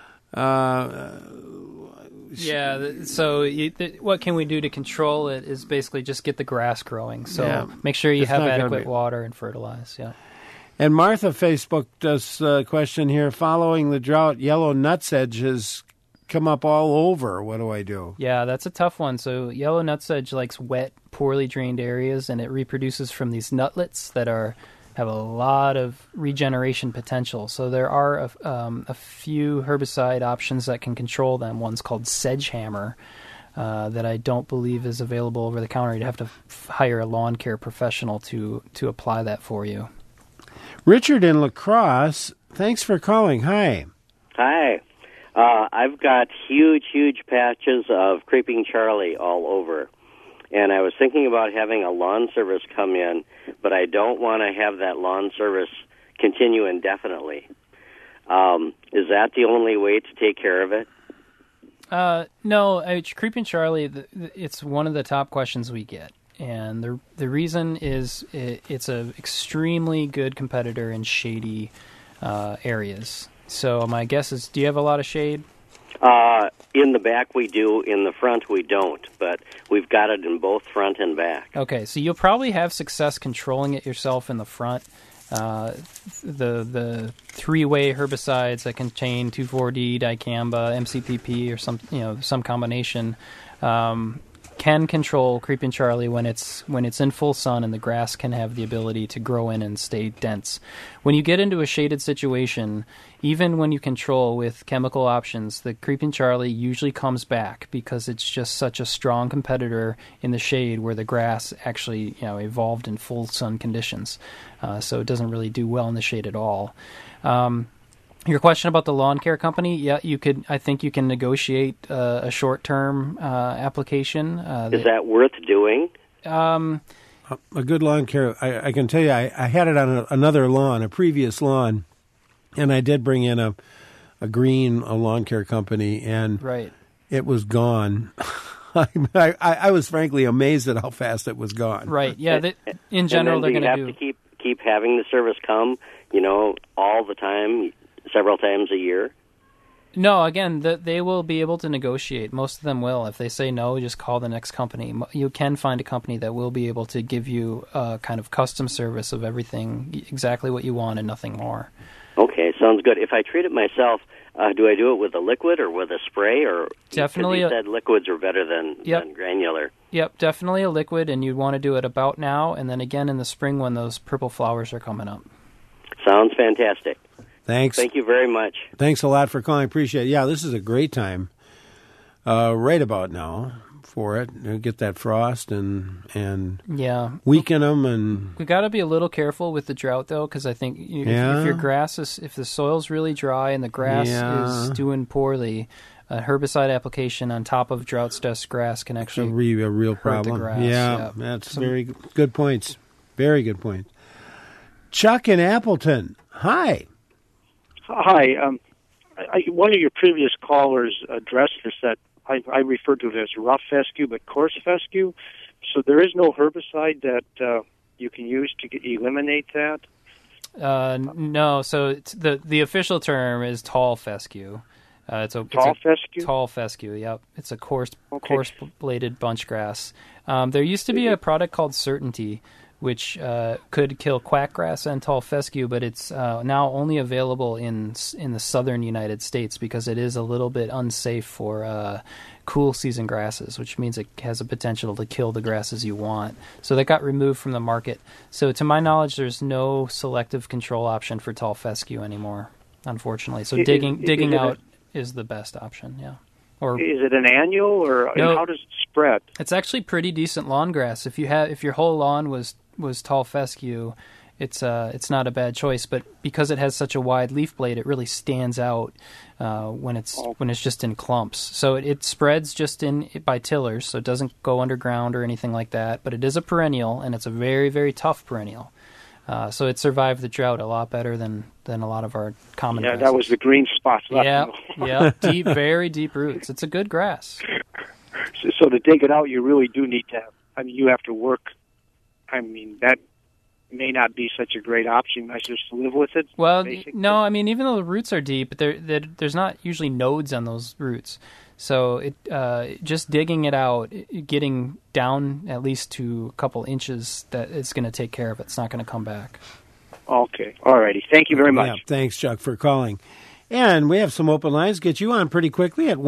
Yeah, so what can we do to control it is basically just get the grass growing. So make sure you It's have not gonna adequate be- water and fertilize, yeah. And Martha Facebooked us a question here. Following the drought, yellow nutsedge has come up all over. What do I do? Yeah, that's a tough one. So yellow nutsedge likes wet, poorly drained areas, and it reproduces from these nutlets that have a lot of regeneration potential. So there are a few herbicide options that can control them. One's called Sedgehammer that I don't believe is available over the counter. You'd have to hire a lawn care professional to apply that for you. Richard in La Crosse, thanks for calling. Hi. Hi. I've got huge patches of Creeping Charlie all over. And I was thinking about having a lawn service come in, but I don't want to have that lawn service continue indefinitely. Is that the only way to take care of it? No, Creeping Charlie, it's one of the top questions we get. And the reason is it's an extremely good competitor in shady areas. So my guess is, do you have a lot of shade? In the back we do, in the front we don't, but we've got it in both front and back. Okay, so you'll probably have success controlling it yourself in the front. The three-way herbicides that contain 2,4-D, dicamba, MCPP, or some combination can can control Creeping Charlie when it's in full sun, and the grass can have the ability to grow in and stay dense. When you get into a shaded situation, even when you control with chemical options, the Creeping Charlie usually comes back because it's just such a strong competitor in the shade where the grass actually evolved in full sun conditions. So it doesn't really do well in the shade at all. Your question about the lawn care company, yeah, I think you can negotiate a short-term application. Is that worth doing? A good lawn care, I can tell you, I had it on another lawn, a previous lawn, and I did bring in a lawn care company, and right. It was gone. I was frankly amazed at how fast it was gone. Right, yeah. In general, they're going to do... Do you have to keep having the service come, all the time, several times a year? No, again, they will be able to negotiate. Most of them will. If they say no, just call the next company. You can find a company that will be able to give you a kind of custom service of everything, exactly what you want and nothing more. Okay, sounds good. If I treat it myself, do I do it with a liquid or with a spray? Or definitely, you said liquids are better than granular. Yep, definitely a liquid, and you'd want to do it about now, and then again in the spring when those purple flowers are coming up. Sounds fantastic. Thanks. Thank you very much. Thanks a lot for calling. Appreciate it. Yeah, this is a great time right about now for it. Get that frost and weaken them. And we got to be a little careful with the drought, though, because I think if your grass if the soil's really dry and the grass is doing poorly, a herbicide application on top of drought-stressed grass can actually be a real problem. The grass. Yeah, that's very good points. Very good point. Chuck in Appleton. Hi. Hi. One of your previous callers addressed this that I refer to it as rough fescue, but coarse fescue. So there is no herbicide that you can use to eliminate that? No. So the official term is tall fescue. Tall fescue? Tall fescue, yep. It's a coarse-bladed bunch grass. There used to be a product called Certainty, which could kill quackgrass and tall fescue, but it's now only available in the southern United States because it is a little bit unsafe for cool season grasses, which means it has a potential to kill the grasses you want. So that got removed from the market. So to my knowledge, there's no selective control option for tall fescue anymore, unfortunately. So digging out is the best option, yeah. Or is it an annual, or no, how does it spread? It's actually pretty decent lawn grass. If your whole lawn was tall fescue, it's not a bad choice. But because it has such a wide leaf blade, it really stands out when it's just in clumps. So it spreads just by tillers, so it doesn't go underground or anything like that. But it is a perennial, and it's a very, very tough perennial. So it survived the drought a lot better than a lot of our common grasses. That was the green spots left. Yeah, deep, very deep roots. It's a good grass. So to dig it out, you really do need to you have to work. That may not be such a great option. I just live with it. Well, basically. No, even though the roots are deep, there's not usually nodes on those roots. So just digging it out, getting down at least to a couple inches, that it's going to take care of it. It's not going to come back. Okay. All righty. Thank you very much. Yeah, thanks, Chuck, for calling. And we have some open lines. Get you on pretty quickly at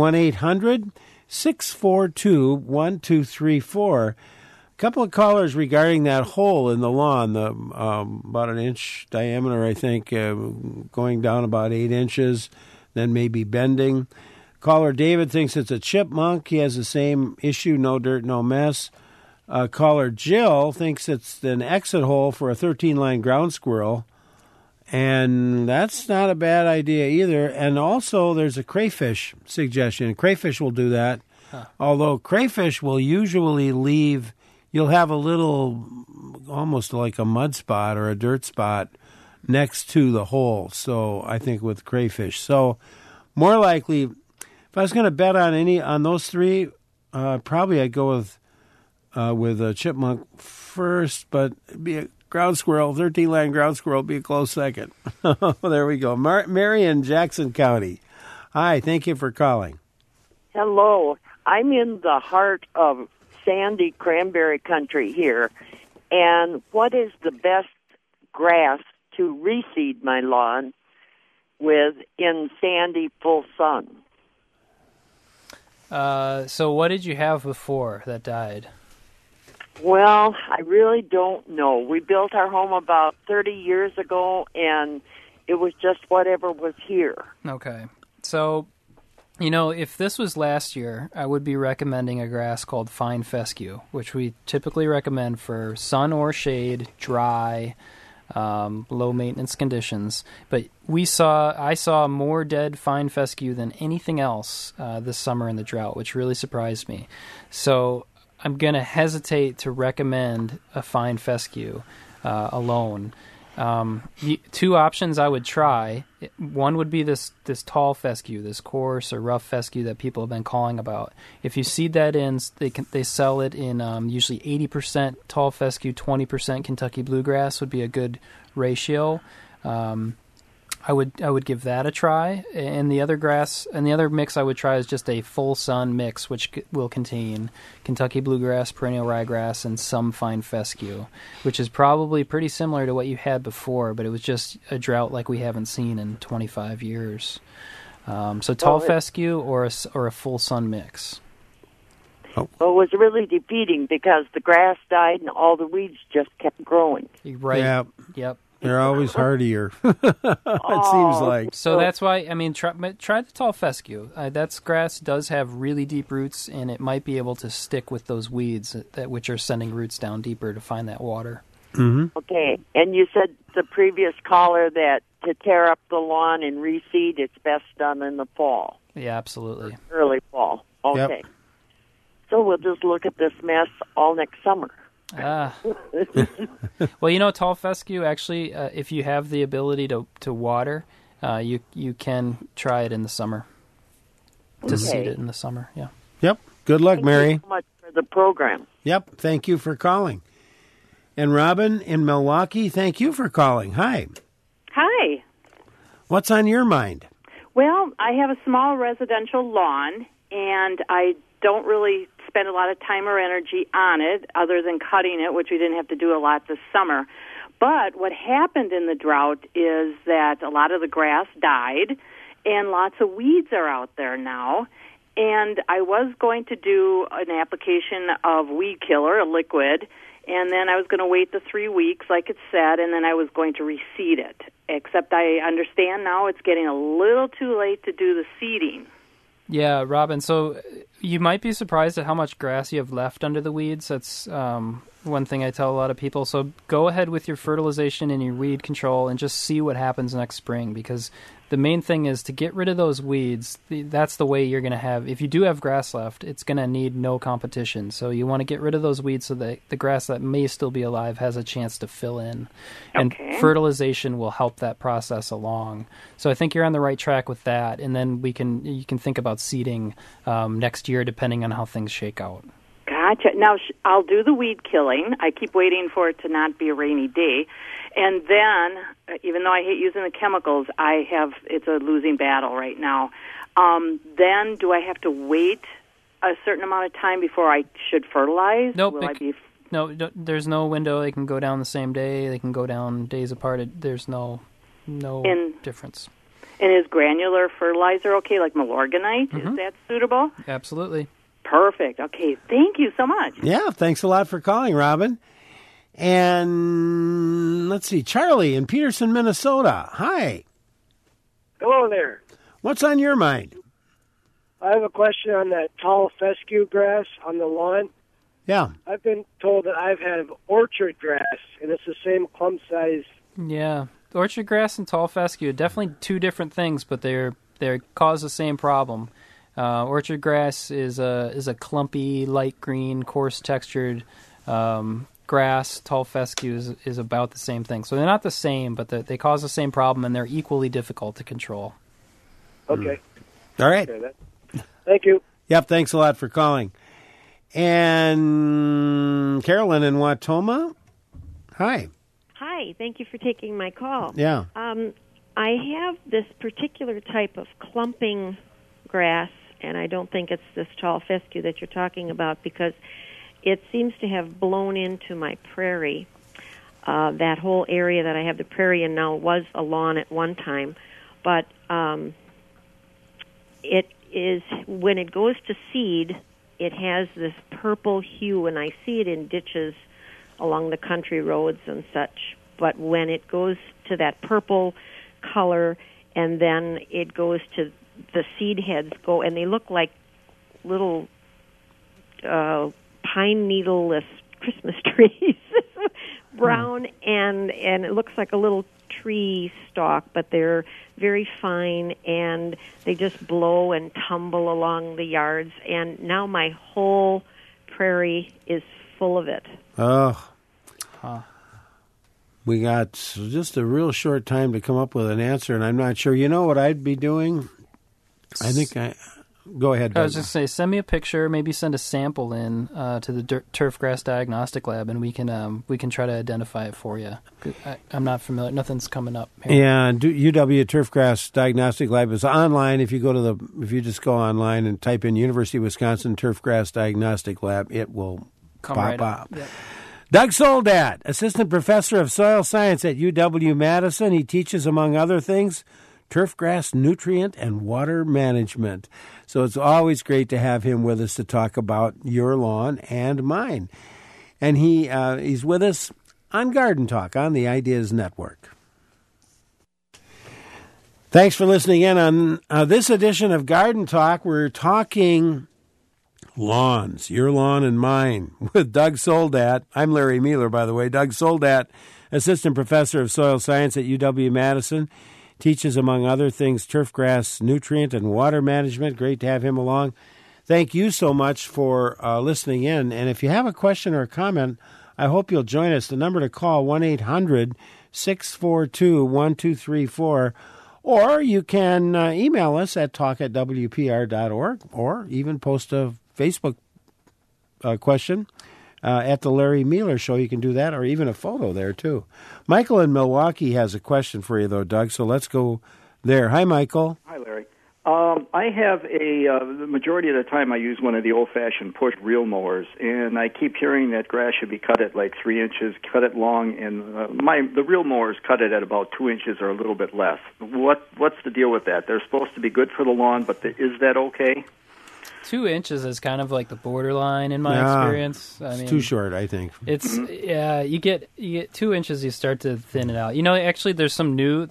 1-800-642-1234. A couple of callers regarding that hole in the lawn, about an inch diameter, I think, going down about 8 inches, then maybe bending. Caller David thinks it's a chipmunk. He has the same issue, no dirt, no mess. Caller Jill thinks it's an exit hole for a 13-line ground squirrel, and that's not a bad idea either. And also there's a crayfish suggestion. Crayfish will do that, although crayfish will usually leave, you'll have a little, almost like a mud spot or a dirt spot next to the hole, so I think with crayfish. So more likely, if I was going to bet on those three, probably I'd go with a chipmunk first, but it'd be a ground squirrel, 13-line ground squirrel would be a close second. There we go. Mary in Jackson County. Hi, thank you for calling. Hello. I'm in the heart of sandy cranberry country here, and what is the best grass to reseed my lawn with in sandy full sun? So what did you have before that died? Well, I really don't know. We built our home about 30 years ago, and it was just whatever was here. Okay. So, if this was last year, I would be recommending a grass called fine fescue, which we typically recommend for sun or shade, dry, low maintenance conditions. But I saw more dead fine fescue than anything else this summer in the drought, which really surprised me. So I'm going to hesitate to recommend a fine fescue alone. The two options I would try, one would be this tall fescue, this coarse or rough fescue that people have been calling about. If you seed that in, they sell it in usually 80% tall fescue, 20% Kentucky bluegrass would be a good ratio. I would give that a try, and the other mix I would try is just a full sun mix, which will contain Kentucky bluegrass, perennial ryegrass, and some fine fescue, which is probably pretty similar to what you had before, but it was just a drought like we haven't seen in 25 years. So tall fescue or a full sun mix. Well, it was really defeating because the grass died and all the weeds just kept growing. Right. Yep. They're always hardier. It seems like. So that's why, try the tall fescue. That grass does have really deep roots, and it might be able to stick with those weeds which are sending roots down deeper to find that water. Mm-hmm. Okay, and you said the previous caller that to tear up the lawn and reseed, it's best done in the fall. Yeah, absolutely. Early fall. Okay. Yep. So we'll just look at this mess all next summer. Well, tall fescue, actually, if you have the ability to water, you can try it in the summer. To seed it in the summer, yeah. Yep. Good luck, Mary. Thank you so much for the program. Yep. Thank you for calling. And Robin in Milwaukee, thank you for calling. Hi. Hi. What's on your mind? Well, I have a small residential lawn, and I don't really spend a lot of time or energy on it other than cutting it, which we didn't have to do a lot this summer. But what happened in the drought is that a lot of the grass died and lots of weeds are out there now. And I was going to do an application of weed killer, a liquid, and then I was going to wait the 3 weeks like it said, and then I was going to reseed it. Except I understand now it's getting a little too late to do the seeding. Yeah, Robin, so you might be surprised at how much grass you have left under the weeds. That's one thing I tell a lot of people. So go ahead with your fertilization and your weed control and just see what happens next spring, because the main thing is to get rid of those weeds. That's the way you're going to have, if you do have grass left, it's going to need no competition. So you want to get rid of those weeds so that the grass that may still be alive has a chance to fill in. And fertilization will help that process along. So I think you're on the right track with that. And then you can think about seeding next year depending on how things shake out. Gotcha. Now, I'll do the weed killing. I keep waiting for it to not be a rainy day. And then, even though I hate using the chemicals, it's a losing battle right now. Then do I have to wait a certain amount of time before I should fertilize? Nope. No, there's no window. They can go down the same day. They can go down days apart. There's no difference. And is granular fertilizer okay, like Milorganite? Mm-hmm. Is that suitable? Absolutely. Perfect. Okay, thank you so much. Yeah, thanks a lot for calling, Robin. And let's see, Charlie in Peterson, Minnesota. Hi. Hello there. What's on your mind? I have a question on that tall fescue grass on the lawn. Yeah. I've been told that I've had orchard grass, and it's the same clump size. Yeah. Orchard grass and tall fescue, definitely two different things, but they cause the same problem. Orchard grass is a clumpy, light green, coarse textured grass. Tall fescue is about the same thing. So they're not the same, but they cause the same problem, and they're equally difficult to control. Okay. All right. Okay, thank you. Yep, thanks a lot for calling. And Carolyn in Watoma. Hi. Hi, thank you for taking my call. Yeah. I have this particular type of clumping grass, and I don't think it's this tall fescue that you're talking about because it seems to have blown into my prairie. That whole area that I have the prairie in now was a lawn at one time, but is when it goes to seed, it has this purple hue, and I see it in ditches along the country roads and such. But when it goes to that purple color, and then it goes to the seed heads go, and they look like little pine needle-less Christmas trees, brown, and it looks like a little tree stalk, but they're very fine, and they just blow and tumble along the yards, and now my whole prairie is full of it. Oh. We got just a real short time to come up with an answer, and I'm not sure. You know what I'd be doing? Go ahead, Doug. I was just going to say, send me a picture, maybe send a sample in to the Turfgrass Diagnostic Lab, and we can try to identify it for you. I'm not familiar. Nothing's coming up here. Yeah, UW Turfgrass Diagnostic Lab is online. If you just go online and type in University of Wisconsin Turfgrass Diagnostic Lab, it will Come pop right up. Yep. Doug Soldat, Assistant Professor of Soil Science at UW-Madison. He teaches, among other things, turfgrass nutrient and water management. So it's always great to have him with us to talk about your lawn and mine. And he's with us on Garden Talk on the Ideas Network. Thanks for listening in on this edition of Garden Talk. We're talking lawns, your lawn and mine, with Doug Soldat. I'm Larry Mueller, by the way. Doug Soldat, Assistant Professor of Soil Science at UW-Madison, teaches, among other things, turfgrass nutrient and water management. Great to have him along. Thank you so much for listening in. And if you have a question or a comment, I hope you'll join us. The number to call, 1-800-642-1234. Or you can email us at talk@wpr.org, or even post a Facebook question at the Larry Mueller Show. You can do that, or even a photo there, too. Michael in Milwaukee has a question for you, though, Doug, so let's go there. Hi, Michael. Hi, Larry. I have the majority of the time I use one of the old-fashioned push reel mowers, and I keep hearing that grass should be cut at like 3 inches, cut it long, and the reel mowers cut it at about 2 inches or a little bit less. What's the deal with that? They're supposed to be good for the lawn, but is that okay? 2 inches is kind of like the borderline in my experience. It's too short, I think. It's you get 2 inches, you start to thin it out. You know, actually, there's some new.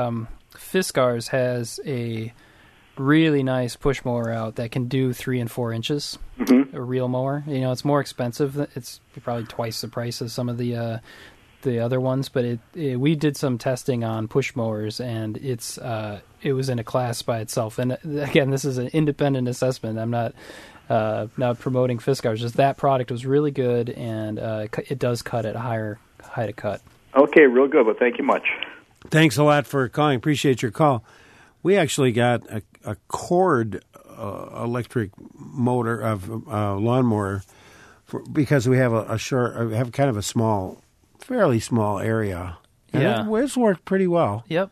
Fiskars has a really nice push mower out that can do 3 and 4 inches. A reel mower. You know, it's more expensive. It's probably twice the price of some of the other ones, but we did some testing on push mowers, and it was in a class by itself. And again, this is an independent assessment. I'm not promoting Fiskars. Just that product was really good, and it does cut at a higher height of cut. Okay, real good. Well, thank you much. Thanks a lot for calling. Appreciate your call. We actually got a cord electric motor of lawnmower because we have we have kind of a fairly small area. And it's worked pretty well. Yep.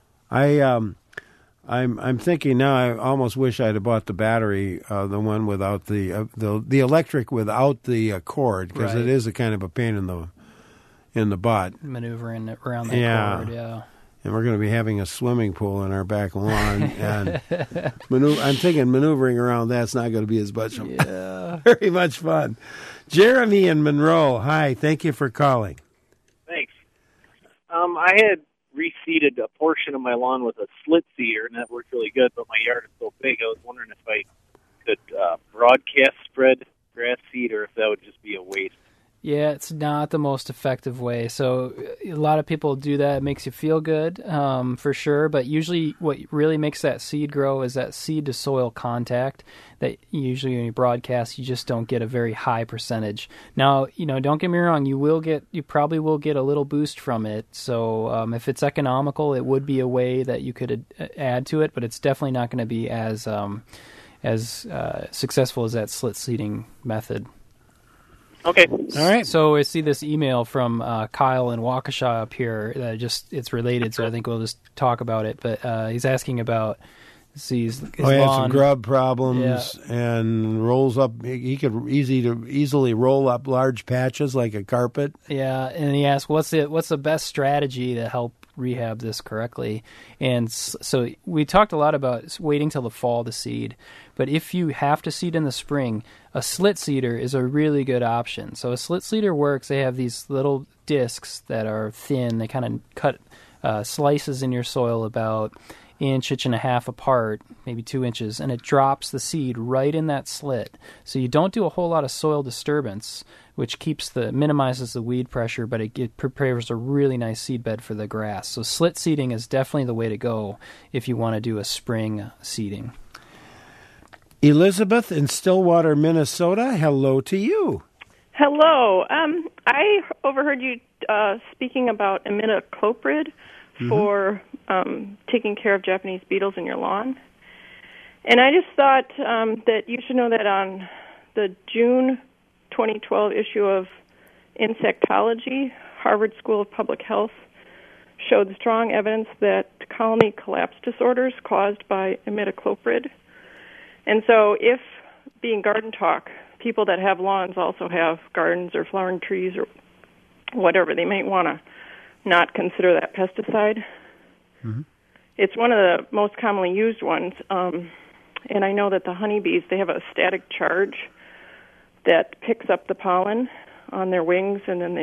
I'm thinking now. I almost wish I'd have bought the battery, the one without the electric without the cord, because it is a kind of a pain in the butt maneuvering around that cord. Yeah. And we're going to be having a swimming pool in our back lawn, and I'm thinking maneuvering around that's not going to be as much very much fun. Jeremy in Monroe, hi. Thank you for calling. Thanks. I had reseeded a portion of my lawn with a slit seeder, and that worked really good, but my yard is so big, I was wondering if I could broadcast spread grass seed, or if that would just be a waste. Yeah, it's not the most effective way. So a lot of people do that. It makes you feel good, for sure. But usually what really makes that seed grow is that seed-to-soil contact that usually when you broadcast, you just don't get a very high percentage. Now, don't get me wrong, you probably will get a little boost from it. So if it's economical, it would be a way that you could add to it, but it's definitely not going to be as successful as that slit seeding method. Okay. All right. So I see this email from Kyle in Waukesha up here. It's related, so I think we'll just talk about it. But he's asking about his lawn. Some grub problems and rolls up. He could easily roll up large patches like a carpet. Yeah, and he asked, what's the best strategy to help rehab this correctly. And so we talked a lot about waiting till the fall to seed. But if you have to seed in the spring, a slit seeder is a really good option. So a slit seeder works. They have these little discs that are thin. They kind of cut slices in your soil about inch and a half apart, maybe 2 inches, and it drops the seed right in that slit. So you don't do a whole lot of soil disturbance, which minimizes the weed pressure, but it prepares a really nice seed bed for the grass. So slit seeding is definitely the way to go if you want to do a spring seeding. Elizabeth in Stillwater, Minnesota, hello to you. Hello. I overheard you speaking about imidacloprid for taking care of Japanese beetles in your lawn. And I just thought that you should know that on the June 2012 issue of Insectology, Harvard School of Public Health showed strong evidence that colony collapse disorders caused by imidacloprid. And so if, being garden talk, people that have lawns also have gardens or flowering trees or whatever, they might want to not consider that pesticide. Mm-hmm. It's one of the most commonly used ones, and I know that the honeybees, they have a static charge that picks up the pollen on their wings, and then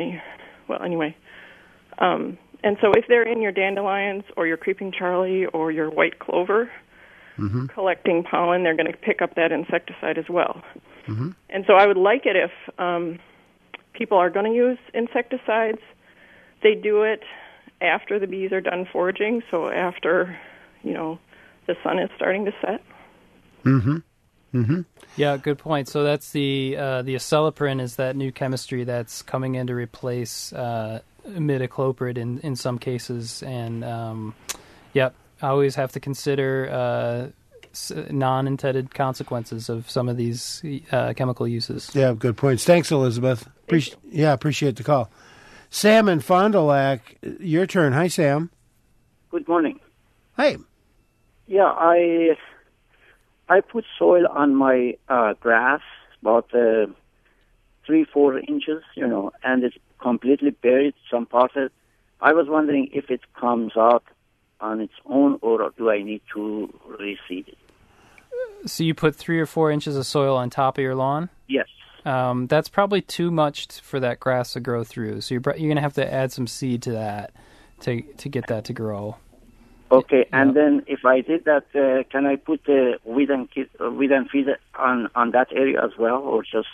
and so if they're in your dandelions or your creeping Charlie or your white clover collecting pollen, they're going to pick up that insecticide as well. Mm-hmm. And so I would like it if people are going to use insecticides, they do it after the bees are done foraging, so after, the sun is starting to set. Mm-hmm. Mm-hmm. Yeah, good point. So that's the acelepryn is that new chemistry that's coming in to replace imidacloprid in some cases. And, I always have to consider non-intended consequences of some of these chemical uses. Yeah, good points. Thanks, Elizabeth. Appreciate the call. Sam in Fond du Lac, your turn. Hi, Sam. Good morning. Hey. Yeah, I put soil on my grass, about 3-4 inches, and it's completely buried, some parts. I was wondering if it comes out on its own, or do I need to reseed it? So you put 3 or 4 inches of soil on top of your lawn? Yes. That's probably too much for that grass to grow through. So you're going to have to add some seed to that to get that to grow. Okay, and then if I did that, can I put the weed and feed on that area as well, or just?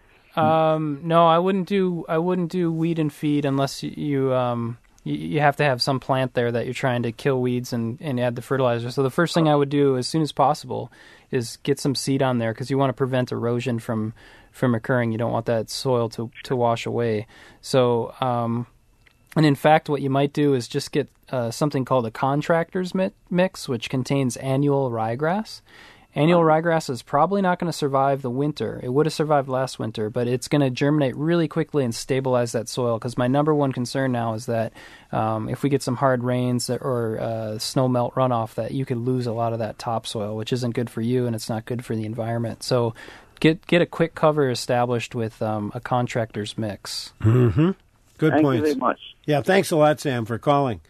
No, I wouldn't do weed and feed unless you have to have some plant there that you're trying to kill weeds and add the fertilizer. So the first thing I would do as soon as possible is get some seed on there because you want to prevent erosion from occurring. You don't want that soil to wash away. So, and in fact, what you might do is just get something called a contractor's mix, which contains annual ryegrass. Annual ryegrass is probably not going to survive the winter. It would have survived last winter, but it's going to germinate really quickly and stabilize that soil, because my number one concern now is that if we get some hard rains or snow melt runoff, that you could lose a lot of that topsoil, which isn't good for you and it's not good for the environment. So get a quick cover established with a contractor's mix. Mm-hmm. Good points. Thank you very much. Yeah, thanks a lot, Sam, for calling.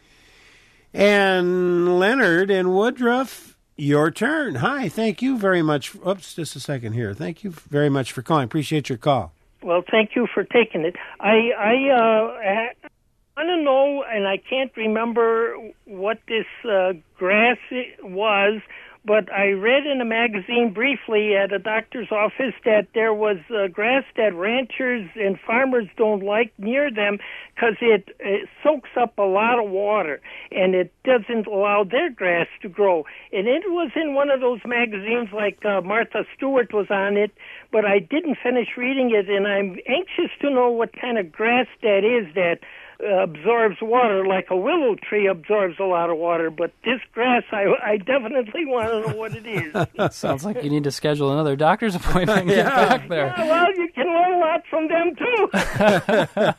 And Leonard in Woodruff, your turn. Hi, thank you very much. Oops, just a second here. Thank you very much for calling. Appreciate your call. Well, thank you for taking it. I want to know, and I can't remember what this grass was, but I read in a magazine briefly at a doctor's office that there was grass that ranchers and farmers don't like near them because it soaks up a lot of water and it doesn't allow their grass to grow. And it was in one of those magazines like Martha Stewart was on it, but I didn't finish reading it, and I'm anxious to know what kind of grass that is that absorbs water, like a willow tree absorbs a lot of water, but this grass, I definitely want to know what it is. Sounds like you need to schedule another doctor's appointment and get back there. Yeah, well, you can learn a lot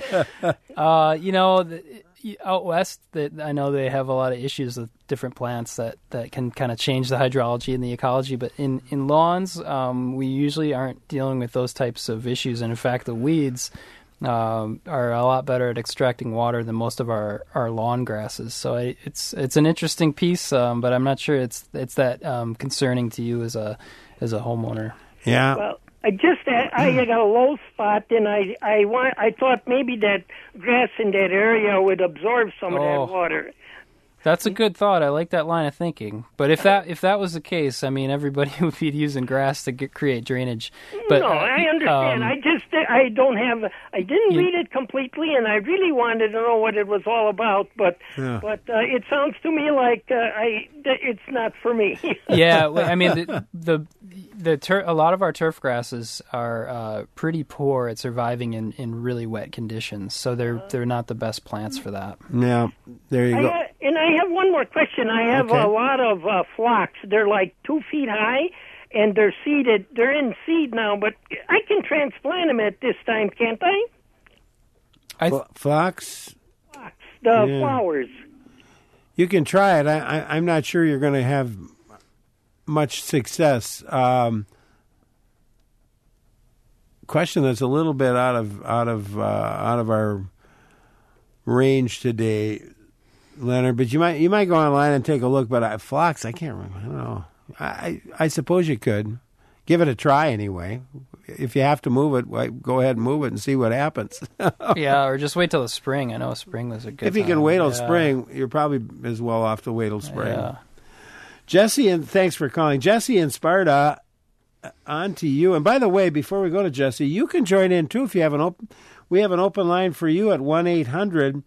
from them, too. Out west, I know they have a lot of issues with different plants that can kind of change the hydrology and the ecology, but in lawns, we usually aren't dealing with those types of issues, and in fact, the weeds are a lot better at extracting water than most of our lawn grasses. So it's an interesting piece, but I'm not sure it's that concerning to you as a homeowner. Yeah. Well, I got a low spot, and I thought maybe that grass in that area would absorb some of that water. That's a good thought. I like that line of thinking. But if that was the case, I mean, everybody would be using grass to create drainage. But, no, I understand. I didn't read it completely, and I really wanted to know what it was all about. But it sounds to me like it's not for me. Yeah, I mean, a lot of our turf grasses are pretty poor at surviving in really wet conditions, so they're not the best plants for that. Yeah, there you go. And I have one more question. I have a lot of phlox. They're like 2 feet high, and they're seeded. They're in seed now, but I can transplant them at this time, can't I? Phlox? The flowers. You can try it. I'm not sure you're going to have much success. Question that's a little bit out of our range today, Leonard, but you might go online and take a look. But phlox, I can't remember. I don't know. I suppose you could give it a try anyway. If you have to move it, go ahead and move it and see what happens. Yeah, or just wait till the spring. I know spring was a good. If you can wait till spring, you're probably as well off to wait till spring. Yeah. Jesse, and thanks for calling. Jesse in Sparta, on to you. And by the way, before we go to Jesse, you can join in too if you have an open. We have an open line for you at 1-800-642-1234.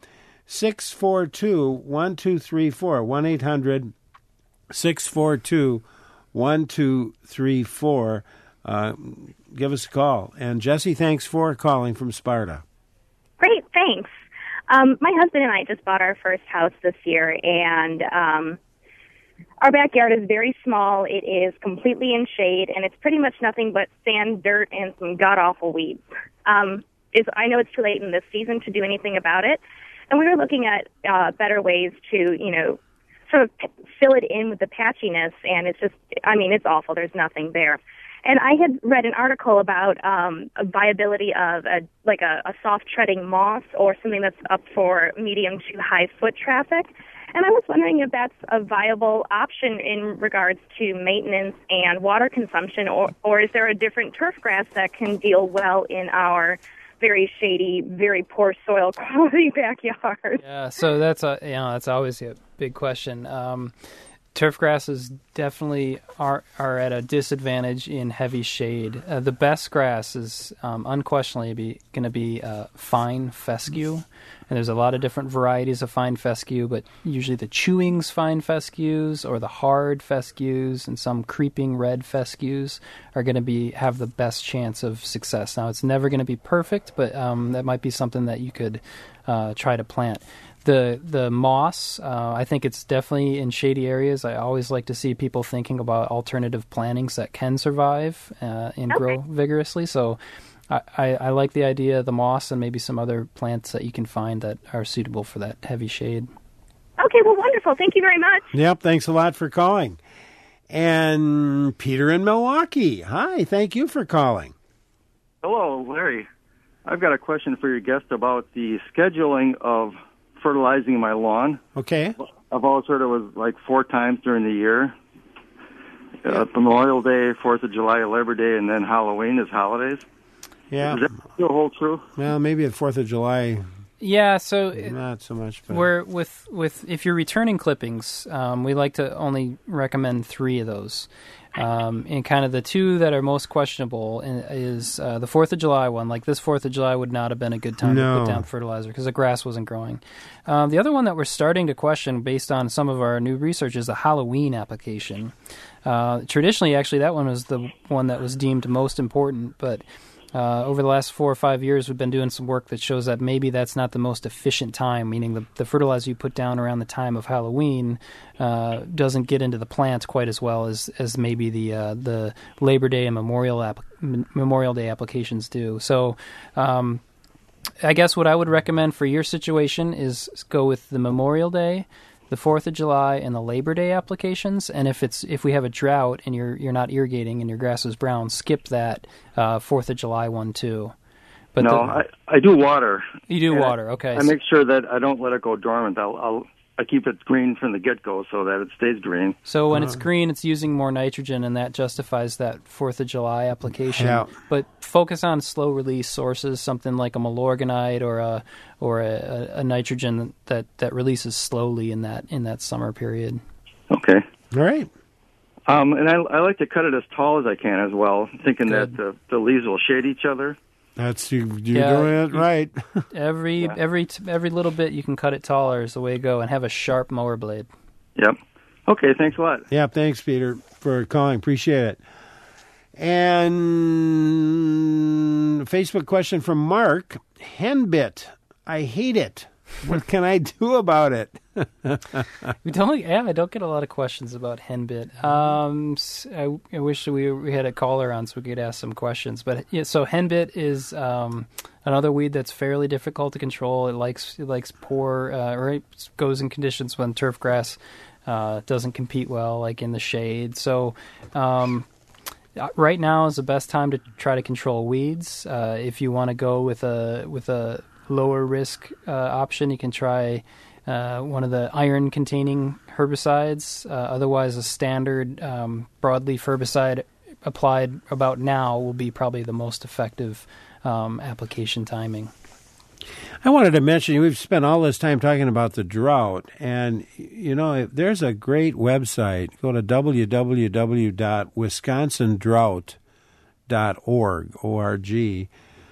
1-800-642-1234. Give us a call. And Jesse, thanks for calling from Sparta. Great, thanks. My husband and I just bought our first house this year, and our backyard is very small. It is completely in shade, and it's pretty much nothing but sand, dirt, and some god-awful weeds. I know it's too late in this season to do anything about it, and we were looking at better ways to, sort of fill it in with the patchiness, and it's just, it's awful. There's nothing there. And I had read an article about a viability of a soft treading moss or something that's up for medium to high foot traffic. And I was wondering if that's a viable option in regards to maintenance and water consumption, or is there a different turf grass that can deal well in our very shady, very poor soil quality backyard? Yeah, so that's always a big question. Turf grasses definitely are at a disadvantage in heavy shade. The best grass is unquestionably going to be fine fescue, and there's a lot of different varieties of fine fescue, but usually the chewings fine fescues or the hard fescues and some creeping red fescues are going to have the best chance of success. Now, it's never going to be perfect, but that might be something that you could try to plant. The moss, I think it's definitely in shady areas. I always like to see people thinking about alternative plantings that can survive and grow vigorously. So I like the idea of the moss and maybe some other plants that you can find that are suitable for that heavy shade. Okay, well, wonderful. Thank you very much. Yep, thanks a lot for calling. And Peter in Milwaukee. Hi, thank you for calling. Hello, Larry. I've got a question for your guest about the scheduling of fertilizing my lawn. Okay. I've always heard it was like 4 times during the year. Memorial Day, 4th of July, Labor Day, and then Halloween as holidays. Yeah. Does that still hold true? Well, maybe at 4th of July. Yeah, so not so much. But we're with if you're returning clippings, we like to only recommend 3 of those. And kind of the 2 that are most questionable is the 4th of July one. Like this 4th of July would not have been a good time to put down fertilizer because the grass wasn't growing. The other one that we're starting to question based on some of our new research is the Halloween application. Traditionally, actually, that one was the one that was deemed most important, but over the last 4 or 5 years, we've been doing some work that shows that maybe that's not the most efficient time, meaning the fertilizer you put down around the time of Halloween doesn't get into the plants quite as well as maybe the Labor Day and Memorial Day applications do. So I guess what I would recommend for your situation is go with the Memorial Day, the 4th of July, and the Labor Day applications. And if we have a drought and you're not irrigating and your grass is brown, skip that 4th of July one too. But no, I do water. You do water, okay. I make sure that I don't let it go dormant. I keep it green from the get-go so that it stays green. So when it's green, it's using more nitrogen, and that justifies that 4th of July application. Yeah. But focus on slow-release sources, something like a Milorganite or a nitrogen that releases slowly in that summer period. Okay. All right. And I like to cut it as tall as I can as well, thinking that the leaves will shade each other. That's you're doing it right. Every little bit you can cut it taller is the way to go, and have a sharp mower blade. Yep. Okay, thanks a lot. Yeah, thanks, Peter, for calling. Appreciate it. And a Facebook question from Mark. Henbit. I hate it. What can I do about it? I don't get a lot of questions about henbit. I wish we had a caller on so we could ask some questions. But yeah, so henbit is another weed that's fairly difficult to control. It likes poor or it goes in conditions when turf grass doesn't compete well, like in the shade. So right now is the best time to try to control weeds. If you want to go with a lower risk option, you can try one of the iron-containing herbicides. Otherwise, a standard broadleaf herbicide applied about now will be probably the most effective application timing. I wanted to mention, we've spent all this time talking about the drought, and, there's a great website. Go to www.wisconsindrought.org, O-R-G,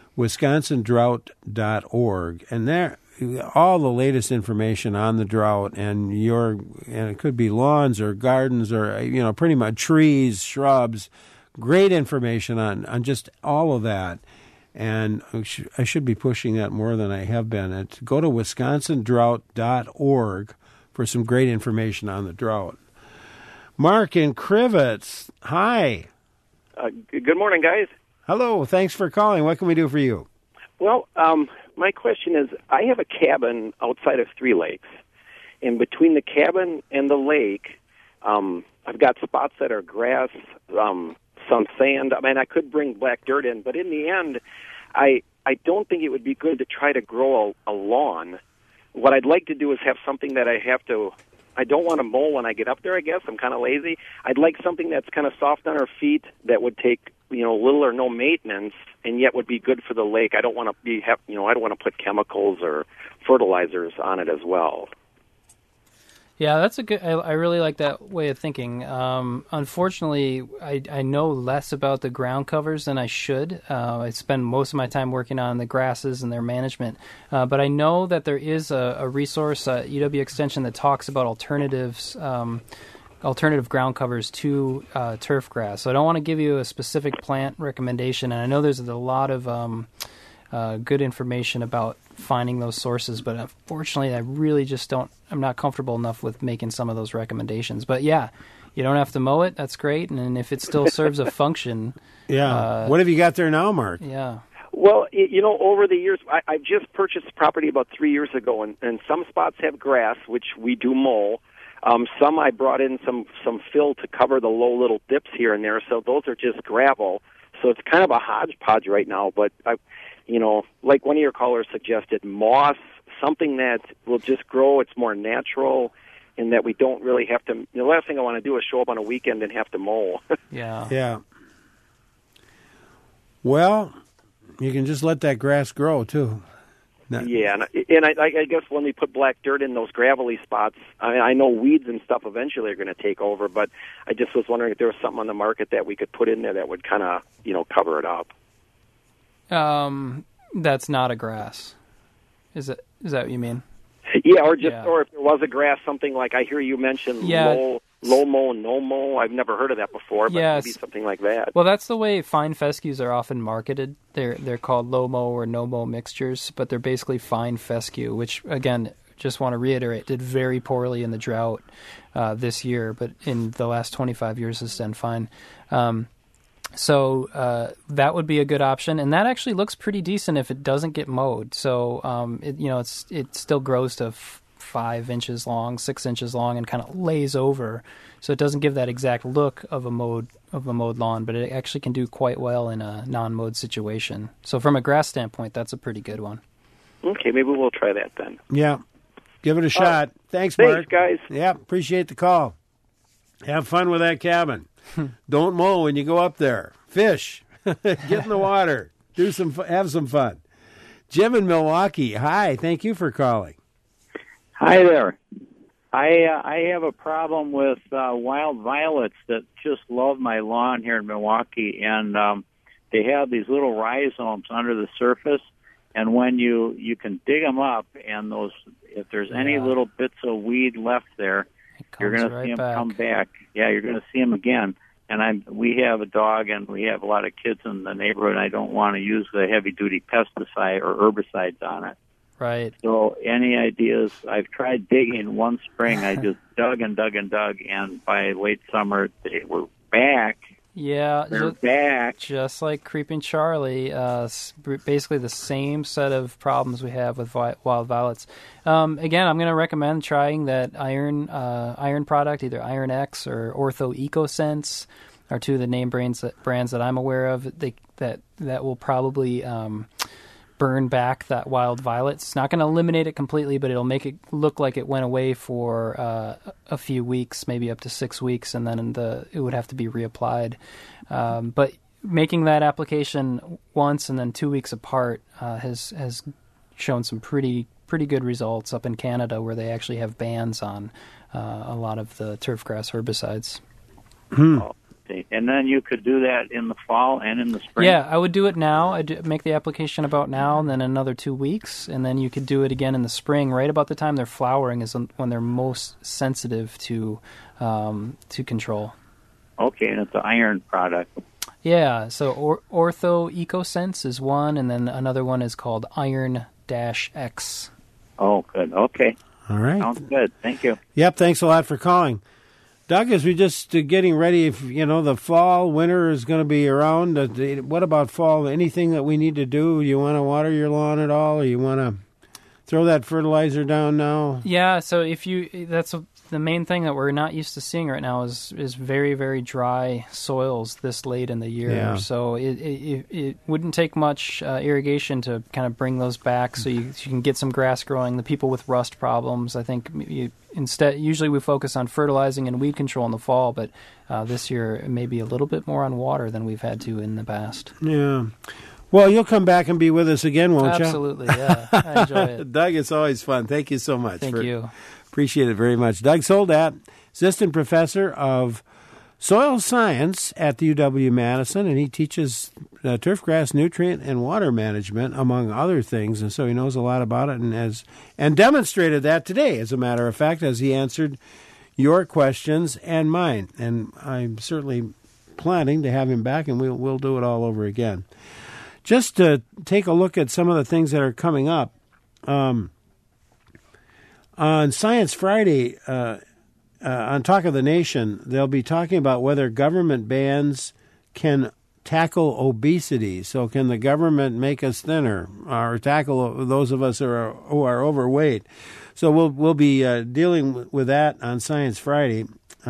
wisconsindrought.org, and there all the latest information on the drought, and it could be lawns or gardens or pretty much trees, shrubs. Great information on just all of that, and I should be pushing that more than I have been. Go to wisconsindrought.org for some great information on the drought. Mark in Crivets, hi. Good morning, guys. Hello, thanks for calling. What can we do for you? Well, my question is, I have a cabin outside of Three Lakes, and between the cabin and the lake, I've got spots that are grass, some sand. I mean, I could bring black dirt in, but in the end, I don't think it would be good to try to grow a lawn. What I'd like to do is have something that I don't want to mow when I get up there, I guess. I'm kind of lazy. I'd like something that's kind of soft on our feet that would take, little or no maintenance, and yet would be good for the lake. I don't want to I don't want to put chemicals or fertilizers on it as well. Yeah, that's a good. I really like that way of thinking. Unfortunately, I know less about the ground covers than I should. I spend most of my time working on the grasses and their management. But I know that there is a resource, UW Extension, that talks about alternative ground covers to turf grass. So I don't want to give you a specific plant recommendation, and I know there's a lot of good information about finding those sources, but unfortunately I really just I'm not comfortable enough with making some of those recommendations. But yeah, you don't have to mow it, that's great, and if it still serves a function. Yeah. What have you got there now, Mark? Yeah. Well, over the years, I just purchased property about 3 years ago, and some spots have grass, which we do mow. Some I brought in some fill to cover the low little dips here and there, so those are just gravel. So it's kind of a hodgepodge right now, but like one of your callers suggested, moss, something that will just grow. It's more natural, and that we don't really have to. The last thing I want to do is show up on a weekend and have to mow. Yeah. Yeah. Well, you can just let that grass grow too. Yeah, and I guess when we put black dirt in those gravelly spots, I know weeds and stuff eventually are going to take over, but I just was wondering if there was something on the market that we could put in there that would kind of, cover it up. That's not a grass. Is that what you mean? Yeah, or if there was a grass, something like I hear you mention low mow, no mow. I've never heard of that before, but maybe something like that. Well, that's the way fine fescues are often marketed. They're called low mow or no mow mixtures, but they're basically fine fescue, which, again, just want to reiterate, did very poorly in the drought this year, but in the last 25 years has done fine. So that would be a good option, and that actually looks pretty decent if it doesn't get mowed. So it still grows to 5 inches long, 6 inches long, and kind of lays over. So it doesn't give that exact look of a mowed lawn, but it actually can do quite well in a non-mowed situation. So from a grass standpoint, that's a pretty good one. Okay, maybe we'll try that then. Yeah. Give it a shot. Thanks, Mark. Thanks, guys. Yeah, appreciate the call. Have fun with that cabin. Don't mow when you go up there. Fish. Get in the water. Have some fun. Jim in Milwaukee. Hi. Thank you for calling. Hi there. I have a problem with wild violets that just love my lawn here in Milwaukee, and they have these little rhizomes under the surface, and when you can dig them up, and if there's any little bits of weed left there, you're going to see them come back. Yeah, you're going to see them again. And we have a dog, and we have a lot of kids in the neighborhood, and I don't want to use the heavy-duty pesticide or herbicides on it. Right. So any ideas? I've tried digging one spring. I just dug and dug and dug, and by late summer, they were back. Yeah. They're back. Just like Creeping Charlie, basically the same set of problems we have with wild violets. Again, I'm going to recommend trying that iron product, either Iron X or Ortho EcoSense, are two of the name brands that I'm aware of. That will probably burn back that wild violet. It's not going to eliminate it completely, but it'll make it look like it went away for a few weeks, maybe up to 6 weeks, and then it would have to be reapplied. But making that application once and then 2 weeks apart has shown some pretty good results up in Canada, where they actually have bans on a lot of the turfgrass herbicides. And then you could do that in the fall and in the spring? Yeah, I would do it now. I'd make the application about now, and then another 2 weeks, and then you could do it again in the spring. Right about the time they're flowering is when they're most sensitive to control. Okay, and it's an iron product. Yeah, so Ortho EcoSense is one, and then another one is called Iron-X. Oh, good. Okay. All right. Sounds good. Thank you. Yep, thanks a lot for calling. Doug, as we're just getting ready, if the fall, winter is going to be around, what about fall? Anything that we need to do? You want to water your lawn at all, or you want to throw that fertilizer down now? Yeah, so the main thing that we're not used to seeing right now is very, very dry soils this late in the year. Yeah. So it wouldn't take much irrigation to kind of bring those back, so you can get some grass growing. The people with rust problems, I think usually we focus on fertilizing and weed control in the fall, but this year maybe a little bit more on water than we've had to in the past. Yeah. Well, you'll come back and be with us again, won't you? Absolutely, yeah. I enjoy it. Doug, it's always fun. Thank you so much. Thank you. Appreciate it very much. Doug Soldat, Assistant Professor of Soil Science at the UW-Madison, and he teaches turfgrass nutrient and water management, among other things, and so he knows a lot about it and demonstrated that today, as a matter of fact, as he answered your questions and mine. And I'm certainly planning to have him back, and we'll do it all over again. Just to take a look at some of the things that are coming up. On Science Friday, on Talk of the Nation, they'll be talking about whether government bans can tackle obesity. So can the government make us thinner or tackle those of us who are overweight? So we'll be dealing with that on Science Friday.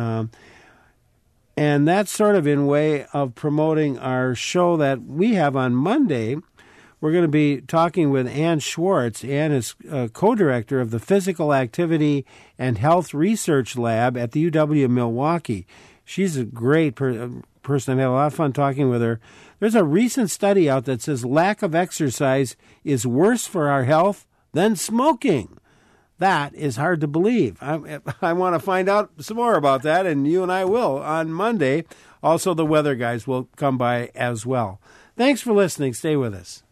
And that's sort of in way of promoting our show that we have on Monday. We're going to be talking with Ann Schwartz. Ann is co-director of the Physical Activity and Health Research Lab at the UW-Milwaukee. She's a great person. I've had a lot of fun talking with her. There's a recent study out that says lack of exercise is worse for our health than smoking. That is hard to believe. I want to find out some more about that, and you and I will on Monday. Also, the weather guys will come by as well. Thanks for listening. Stay with us.